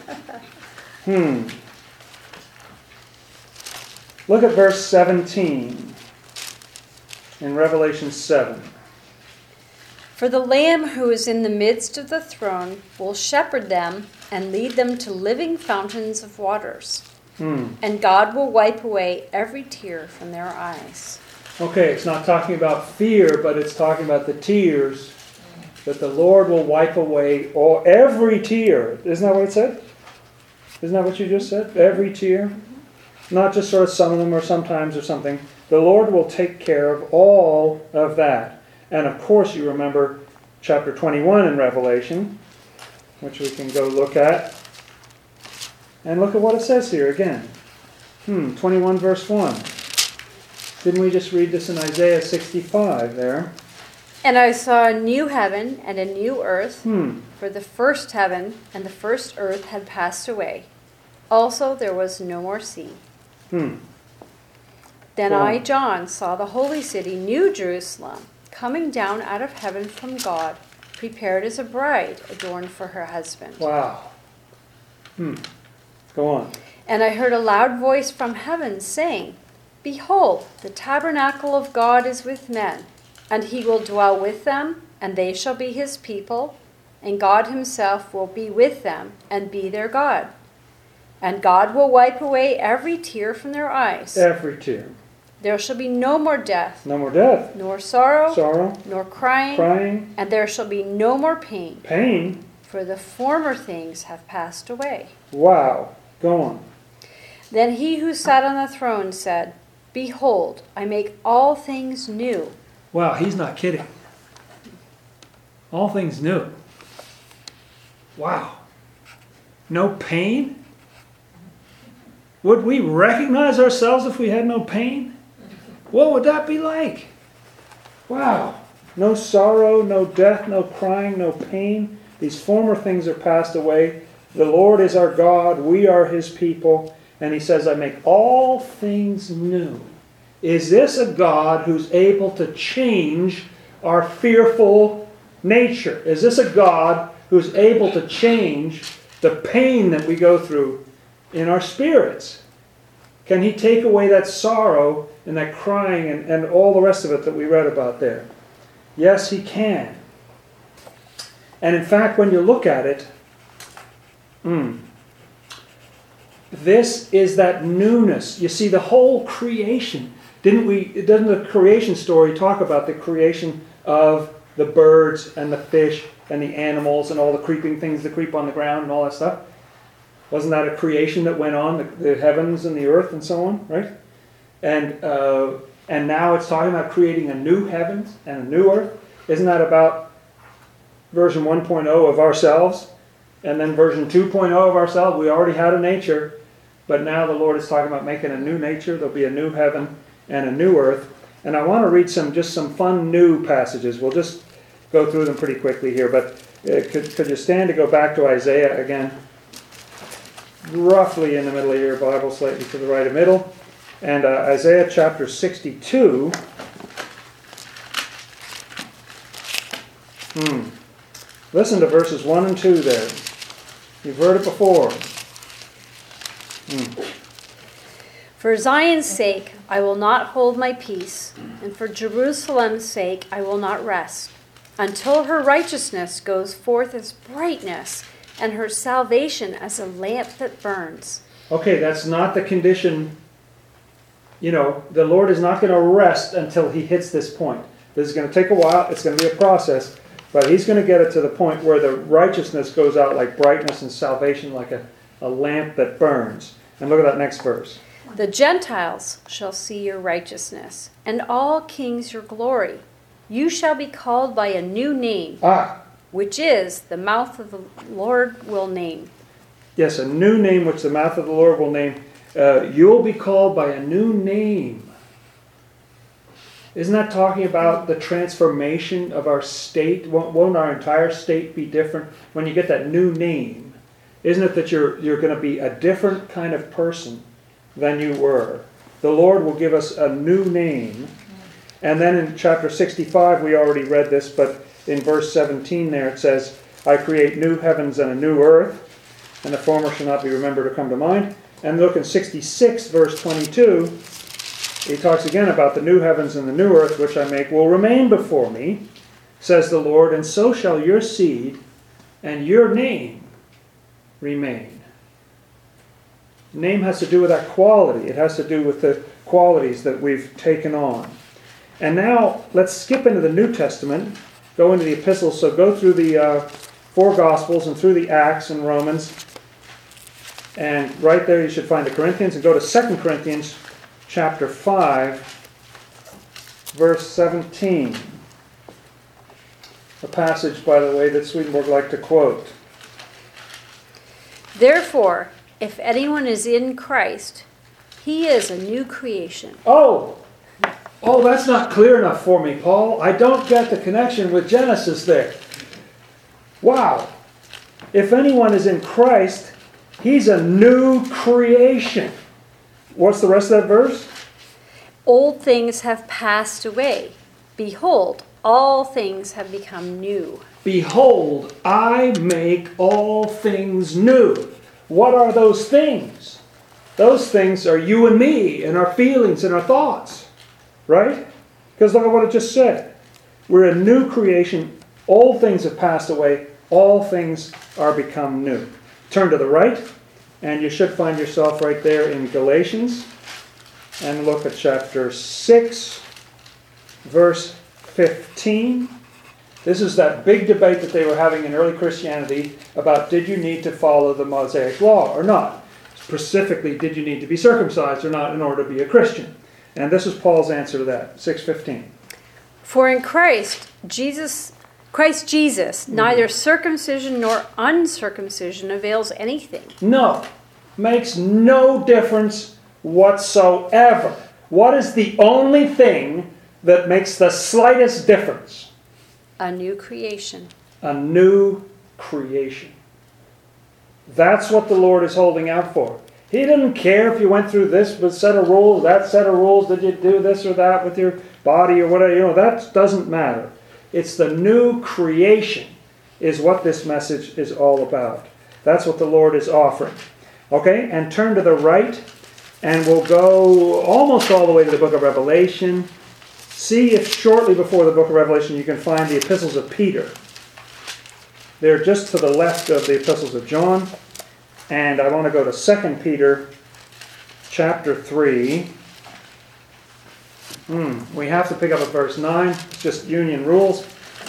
Look at verse 17 in Revelation 7. For the Lamb who is in the midst of the throne will shepherd them and lead them to living fountains of waters. And God will wipe away every tear from their eyes. Okay, it's not talking about fear, but it's talking about the tears that the Lord will wipe away every tear. Isn't that what it said? Isn't that what you just said? Every tear? Not just sort of some of them or sometimes or something. The Lord will take care of all of that. And of course you remember chapter 21 in Revelation, which we can go look at. And look at what it says here again. 21 verse 1. Didn't we just read this in Isaiah 65 there? And I saw a new heaven and a new earth, for the first heaven and the first earth had passed away. Also there was no more sea. Then I, John, saw the holy city, New Jerusalem, coming down out of heaven from God, prepared as a bride adorned for her husband. Wow. Go on. And I heard a loud voice from heaven saying, Behold, the tabernacle of God is with men, and he will dwell with them, and they shall be his people, and God himself will be with them and be their God. And God will wipe away every tear from their eyes. Every tear. There shall be no more death. No more death. Nor sorrow. Sorrow. Nor crying. Crying. And there shall be no more pain. Pain. For the former things have passed away. Wow. Go on. Then he who sat on the throne said, Behold, I make all things new. Wow, he's not kidding. All things new. Wow. No pain? Would we recognize ourselves if we had no pain? What would that be like? Wow. No sorrow, no death, no crying, no pain. These former things are passed away. The Lord is our God. We are His people. And He says, I make all things new. Is this a God who's able to change our fearful nature? Is this a God who's able to change the pain that we go through in our spirits? Can He take away that sorrow and that crying and all the rest of it that we read about there? Yes, He can. And in fact, when you look at it, this is that newness. You see, the whole creation. Doesn't the creation story talk about the creation of the birds and the fish and the animals and all the creeping things that creep on the ground and all that stuff? Wasn't that a creation that went on, the heavens and the earth and so on, right? And now it's talking about creating a new heavens and a new earth. Isn't that about version 1.0 of ourselves? And then version 2.0 of ourselves? We already had a nature, but now the Lord is talking about making a new nature. There'll be a new heaven and a new earth. And I want to read just some fun new passages. We'll just go through them pretty quickly here. But could you stand to go back to Isaiah again? Roughly in the middle of your Bible, slightly to the right of middle. And Isaiah chapter 62. Listen to verses 1 and 2 there. You've heard it before. For Zion's sake, I will not hold my peace, and for Jerusalem's sake, I will not rest, until her righteousness goes forth as brightness, and her salvation as a lamp that burns. Okay, that's not the condition. You know, the Lord is not going to rest until He hits this point. This is going to take a while. It's going to be a process. But He's going to get it to the point where the righteousness goes out like brightness and salvation like a lamp that burns. And look at that next verse. The Gentiles shall see your righteousness, and all kings your glory. You shall be called by a new name, which is the mouth of the Lord will name. Yes, a new name which the mouth of the Lord will name. You'll be called by a new name. Isn't that talking about the transformation of our state? Won't our entire state be different when you get that new name? Isn't it that you're going to be a different kind of person than you were? The Lord will give us a new name. And then in chapter 65, we already read this, but in verse 17 there it says, I create new heavens and a new earth, and the former shall not be remembered or come to mind. And look in 66, verse 22, he talks again about the new heavens and the new earth, which I make will remain before me, says the Lord, and so shall your seed and your name remain. Name has to do with that quality. It has to do with the qualities that we've taken on. And now let's skip into the New Testament, go into the epistles. So go through the 4 Gospels and through the Acts and Romans. And right there you should find the Corinthians. And go to 2 Corinthians chapter 5, verse 17. A passage, by the way, that Swedenborg liked to quote. Therefore, if anyone is in Christ, he is a new creation. Oh, that's not clear enough for me, Paul. I don't get the connection with Genesis there. Wow. If anyone is in Christ, he's a new creation. What's the rest of that verse? Old things have passed away. Behold, all things have become new. Behold, I make all things new. What are those things? Those things are you and me and our feelings and our thoughts. Right? Because look at what it just said. We're a new creation. Old things have passed away. All things are become new. Turn to the right, and you should find yourself right there in Galatians. And look at chapter 6, verse 15. This is that big debate that they were having in early Christianity about did you need to follow the Mosaic law or not? Specifically, did you need to be circumcised or not in order to be a Christian? And this is Paul's answer to that, 6:15. For in Christ Jesus Christ Jesus, neither circumcision nor uncircumcision avails anything. No. Makes no difference whatsoever. What is the only thing that makes the slightest difference? A new creation. A new creation. That's what the Lord is holding out for. He didn't care if you went through this set of rules, that set of rules, did you do this or that with your body or whatever. That doesn't matter. It's the new creation is what this message is all about. That's what the Lord is offering. Okay, and turn to the right, and we'll go almost all the way to the book of Revelation. See if shortly before the book of Revelation you can find the epistles of Peter. They're just to the left of the epistles of John. And I want to go to 2 Peter chapter 3. We have to pick up at verse 9. It's just union rules.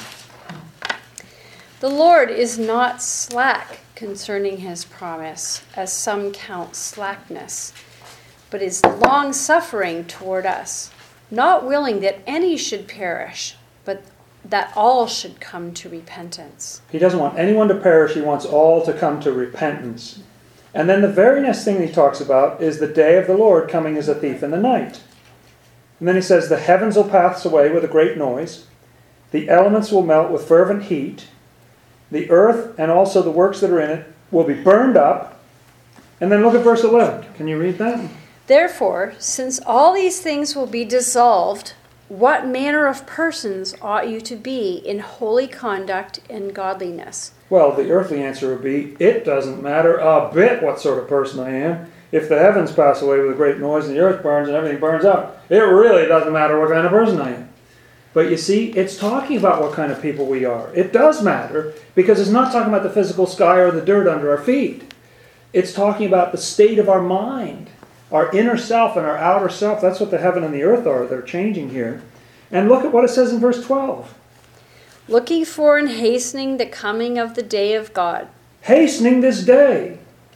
The Lord is not slack concerning his promise, as some count slackness, but is long-suffering toward us, not willing that any should perish, but that all should come to repentance. He doesn't want anyone to perish. He wants all to come to repentance. And then the very next thing he talks about is the day of the Lord coming as a thief in the night. And then he says, the heavens will pass away with a great noise. The elements will melt with fervent heat. The earth and also the works that are in it will be burned up. And then look at verse 11. Can you read that? Therefore, since all these things will be dissolved, what manner of persons ought you to be in holy conduct and godliness? Well, the earthly answer would be, it doesn't matter a bit what sort of person I am. If the heavens pass away with a great noise and the earth burns and everything burns up, it really doesn't matter what kind of person I am. But you see, it's talking about what kind of people we are. It does matter, because it's not talking about the physical sky or the dirt under our feet. It's talking about the state of our mind, our inner self and our outer self. That's what the heaven and the earth are. They're changing here. And look at what it says in verse 12. Looking for and hastening the coming of the day of God. Hastening this day.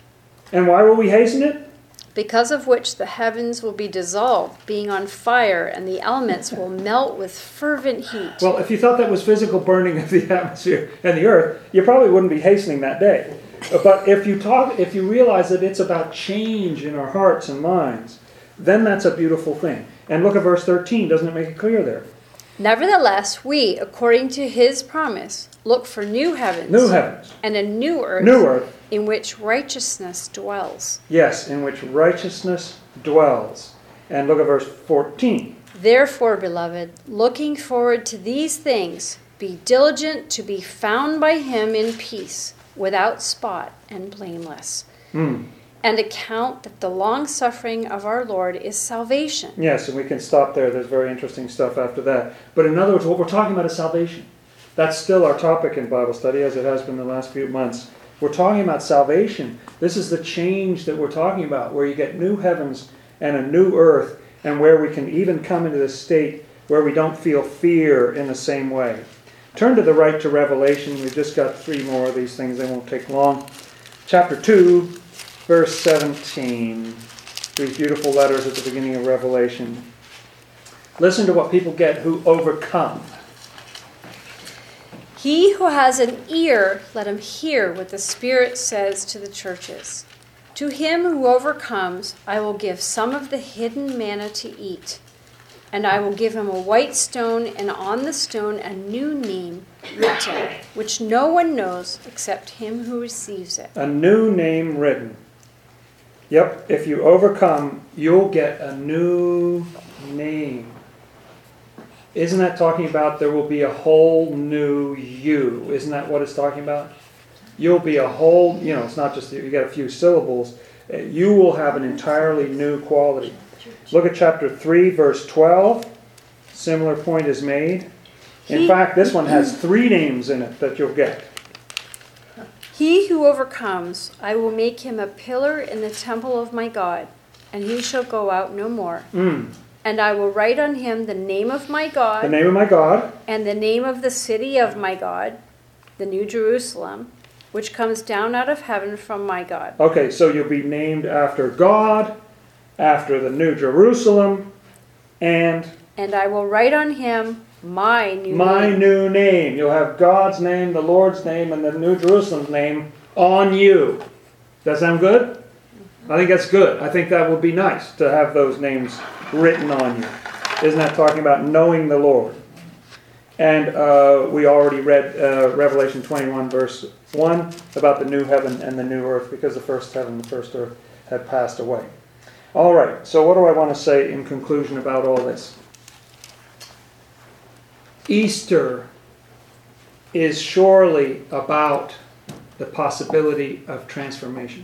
And why will we hasten it? Because of which the heavens will be dissolved, being on fire, and the elements will melt with fervent heat. Well, if you thought that was physical burning of the atmosphere and the earth, you probably wouldn't be hastening that day. But if you realize that it's about change in our hearts and minds, then that's a beautiful thing. And look at verse 13. Doesn't it make it clear there? Nevertheless, we, according to his promise, look for new heavens, and a new earth, in which righteousness dwells. Yes, in which righteousness dwells. And look at verse 14. Therefore, beloved, looking forward to these things, be diligent to be found by him in peace, without spot and blameless. And account that the long-suffering of our Lord is salvation. Yes, and we can stop there. There's very interesting stuff after that. But in other words, what we're talking about is salvation. That's still our topic in Bible study, as it has been the last few months. We're talking about salvation. This is the change that we're talking about, where you get new heavens and a new earth, and where we can even come into this state where we don't feel fear in the same way. Turn to the right to Revelation. We've just got 3 more of these things. They won't take long. Chapter 2. Verse 17, these beautiful letters at the beginning of Revelation. Listen to what people get who overcome. He who has an ear, let him hear what the Spirit says to the churches. To him who overcomes, I will give some of the hidden manna to eat. And I will give him a white stone, and on the stone a new name written, which no one knows except him who receives it. A new name written. Yep, if you overcome, you'll get a new name. Isn't that talking about there will be a whole new you? Isn't that what it's talking about? You'll be a whole, it's not just you got a few syllables. You will have an entirely new quality. Look at chapter 3, verse 12. Similar point is made. In fact, this one has 3 names in it that you'll get. He who overcomes, I will make him a pillar in the temple of my God, and he shall go out no more. And I will write on him the name of my God. The name of my God. And the name of the city of my God, the New Jerusalem, which comes down out of heaven from my God. Okay, so you'll be named after God, after the New Jerusalem, and And I will write on him my new My name. new name. You'll have God's name, the Lord's name, and the New Jerusalem's name on you. Does that sound good? I think that's good. I think that would be nice to have those names written on you. Isn't that talking about knowing the Lord? And we already read Revelation 21 verse 1 about the new heaven and the new earth, because the first heaven and the first earth had passed away. All right, so what do I want to say in conclusion about all this? Easter is surely about the possibility of transformation.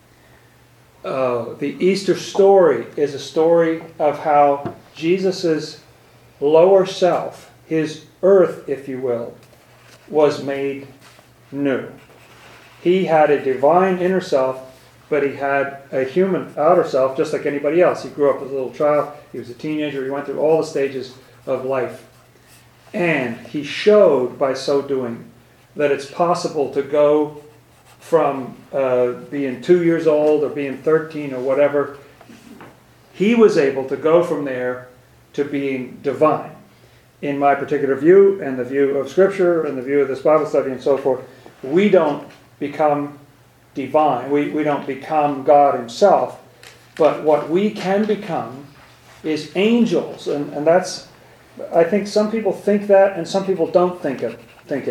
The Easter story is a story of how Jesus' lower self, his earth, if you will, was made new. He had a divine inner self, but he had a human outer self just like anybody else. He grew up as a little child, he was a teenager, he went through all the stages of life. And he showed by so doing that it's possible to go from being 2 years old or being 13 or whatever. He was able to go from there to being divine. In my particular view, and the view of Scripture, and the view of this Bible study and so forth, we don't become divine. We don't become God himself. But what we can become is angels. And that's, I think some people think that, and some people don't think it.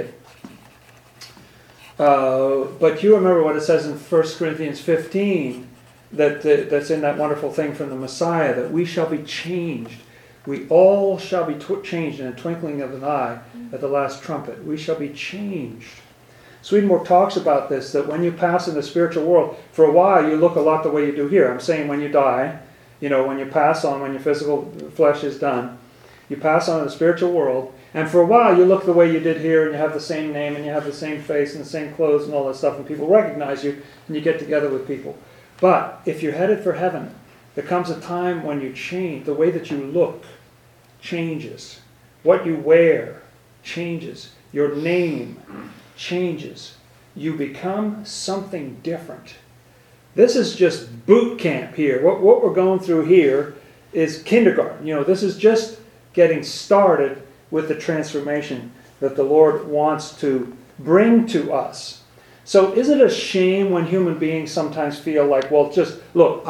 But you remember what it says in 1 Corinthians 15, that's in that wonderful thing from the Messiah, that we shall be changed. We all shall be changed in a twinkling of an eye at the last trumpet. We shall be changed. Swedenborg talks about this, that when you pass in the spiritual world, for a while you look a lot the way you do here. I'm saying when you die, when you pass on, when your physical flesh is done, you pass on to the spiritual world, and for a while you look the way you did here, and you have the same name, and you have the same face, and the same clothes, and all that stuff, and people recognize you, and you get together with people. But if you're headed for heaven, there comes a time when you change. The way that you look changes. What you wear changes. Your name changes. You become something different. This is just boot camp here. What we're going through here is kindergarten. This is just getting started with the transformation that the Lord wants to bring to us. So is it a shame when human beings sometimes feel like, well, just, look,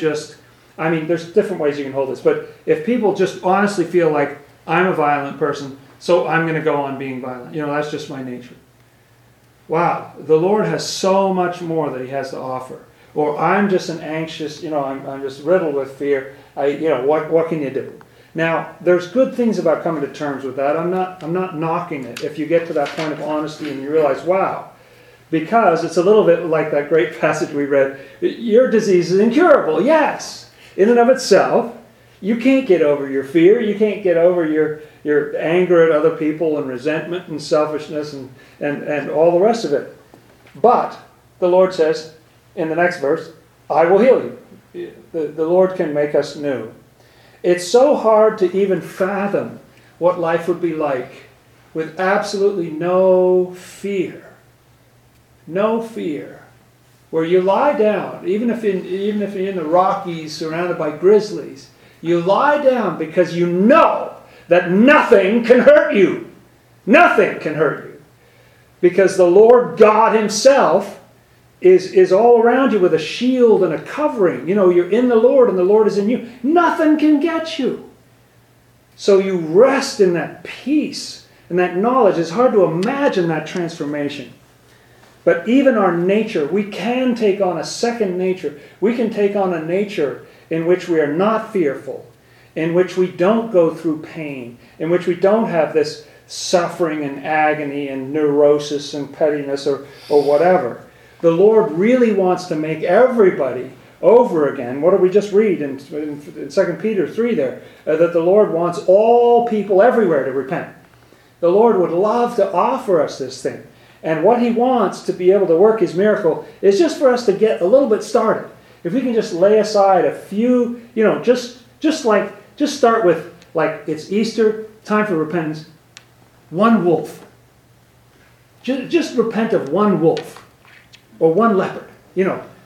there's different ways you can hold this, but if people just honestly feel like, I'm a violent person, so I'm going to go on being violent. That's just my nature. Wow, the Lord has so much more that he has to offer. Or I'm just an anxious, I'm just riddled with fear. What can you do? Now, there's good things about coming to terms with that. I'm not knocking it if you get to that point of honesty and you realize, wow, because it's a little bit like that great passage we read, your disease is incurable. Yes, in and of itself, you can't get over your fear. You can't get over your anger at other people and resentment and selfishness and all the rest of it. But the Lord says in the next verse, I will heal you. The Lord can make us new. It's so hard to even fathom what life would be like with absolutely no fear. No fear. Where you lie down, even if you're in the Rockies surrounded by grizzlies, you lie down because you know that nothing can hurt you. Nothing can hurt you. Because the Lord God himself is all around you with a shield and a covering. You're in the Lord and the Lord is in you. Nothing can get you. So you rest in that peace and that knowledge. It's hard to imagine that transformation. But even our nature, we can take on a second nature. We can take on a nature in which we are not fearful, in which we don't go through pain, in which we don't have this suffering and agony and neurosis and pettiness or whatever. The Lord really wants to make everybody over again. What did we just read in 2 Peter 3 there? That the Lord wants all people everywhere to repent. The Lord would love to offer us this thing. And what he wants to be able to work his miracle is just for us to get a little bit started. If we can just lay aside a few, just start with, like, it's Easter, time for repentance. One wolf. Just repent of one wolf. Or one leopard.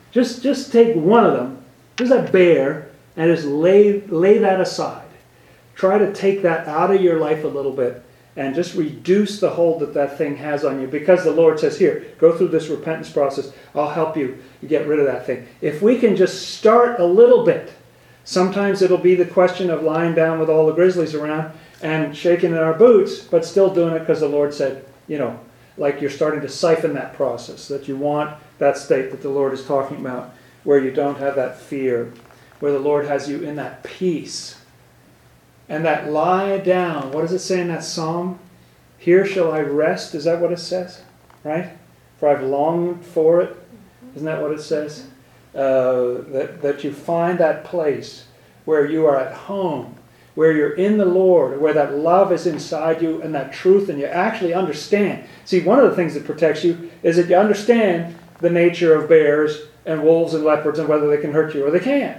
Just take one of them, just a bear, and just lay that aside. try to take that out of your life a little bit and just reduce the hold that that thing has on you, because the Lord says, here, go through this repentance process. I'll help you get rid of that thing. If we can just start a little bit, sometimes it'll be the question of lying down with all the grizzlies around and shaking in our boots, but still doing it because the Lord said, like you're starting to siphon that process, that you want that state that the Lord is talking about, where you don't have that fear, where the Lord has you in that peace. And that lie down, what does it say in that psalm? Here shall I rest, is that what it says? Right? For I've longed for it. Isn't that what it says? That you find that place where you are at home, where you're in the Lord, where that love is inside you and that truth, and you actually understand. See, one of the things that protects you is that you understand the nature of bears and wolves and leopards and whether they can hurt you or they can't.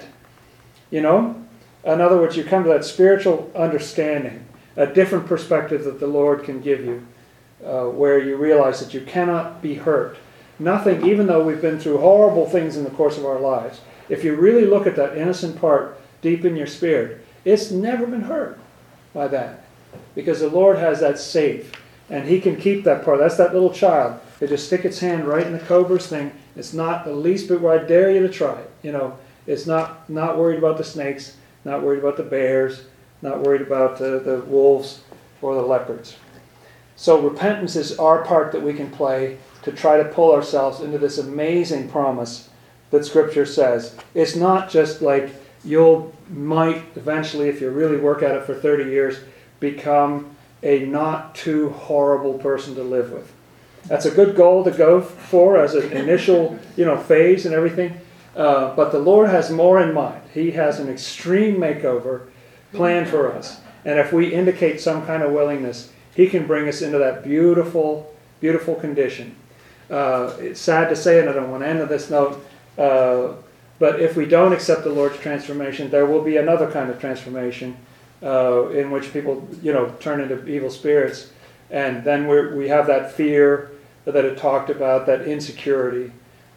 In other words, you come to that spiritual understanding, a different perspective that the Lord can give you, where you realize that you cannot be hurt. Nothing, even though we've been through horrible things in the course of our lives, if you really look at that innocent part deep in your spirit, it's never been hurt by that. Because the Lord has that safe, and He can keep that part. That's that little child. They just stick its hand right in the cobra's thing. It's not the least bit where I dare you to try it. It's not worried about the snakes, not worried about the bears, not worried about the wolves or the leopards. So repentance is our part that we can play to try to pull ourselves into this amazing promise that Scripture says. It's not just like might eventually, if you really work at it for 30 years, become a not too horrible person to live with. That's a good goal to go for as an initial phase and everything. But the Lord has more in mind. He has an extreme makeover planned for us. And if we indicate some kind of willingness, He can bring us into that beautiful, beautiful condition. It's sad to say, and I don't want to end on this note, but if we don't accept the Lord's transformation, there will be another kind of transformation in which people, turn into evil spirits. And then we have that fear that it talked about, that insecurity.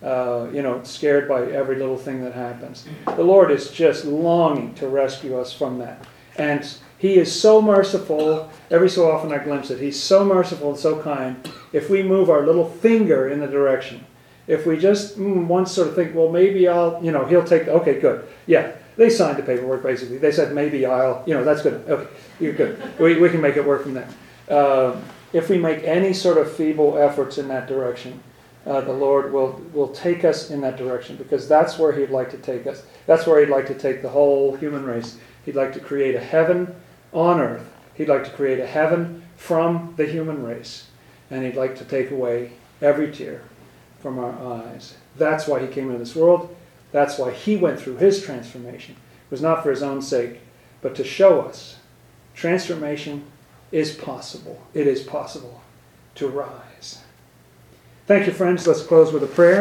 Scared by every little thing that happens. The Lord is just longing to rescue us from that. And He is so merciful. Every so often I glimpse it. He's so merciful and so kind. If we move our little finger in the direction, if we just once sort of think, well, maybe He'll take, okay, good. Yeah, they signed the paperwork basically. They said, maybe that's good. Okay, you're good. We can make it work from there. If we make any sort of feeble efforts in that direction, the Lord will take us in that direction, because that's where He'd like to take us. That's where He'd like to take the whole human race. He'd like to create a heaven on earth. He'd like to create a heaven from the human race. And He'd like to take away every tear from our eyes. That's why He came into this world. That's why He went through His transformation. It was not for His own sake, but to show us transformation is possible. It is possible to rise. Thank you, friends. Let's close with a prayer.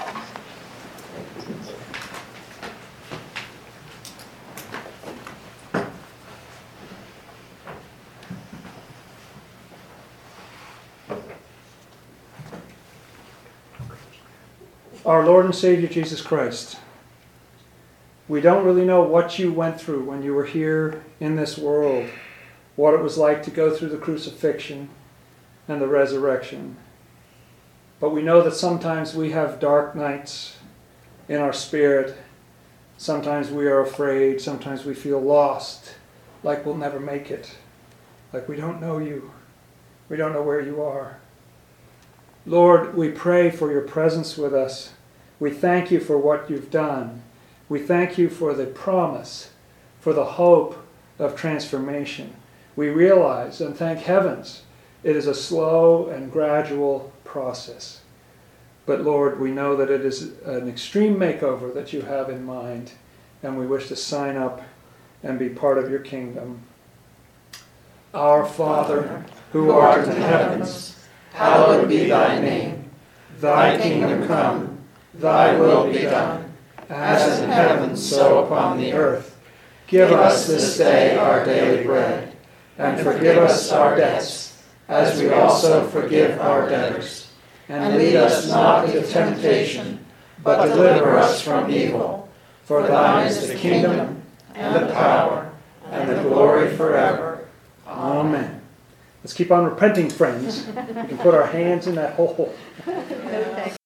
Our Lord and Savior Jesus Christ, we don't really know what you went through when you were here in this world, what it was like to go through the crucifixion and the resurrection. But we know that sometimes we have dark nights in our spirit. Sometimes we are afraid. Sometimes we feel lost, like we'll never make it, like we don't know you. We don't know where you are. Lord, we pray for your presence with us. We thank you for what you've done. We thank you for the promise, for the hope of transformation. We realize, and thank heavens, it is a slow and gradual process. But Lord, we know that it is an extreme makeover that you have in mind, and we wish to sign up and be part of your kingdom. Our Father, who art in the heavens, hallowed be thy name. Thy kingdom come, thy will be done, as in heaven, so upon the earth. Give us this day our daily bread, and forgive us our debts, as we also forgive our debtors. And lead us not into temptation, but deliver us from evil. For thine is the kingdom, and the power, and the glory forever. Amen. Let's keep on repenting, friends. We can put our hands in that hole. No thanks.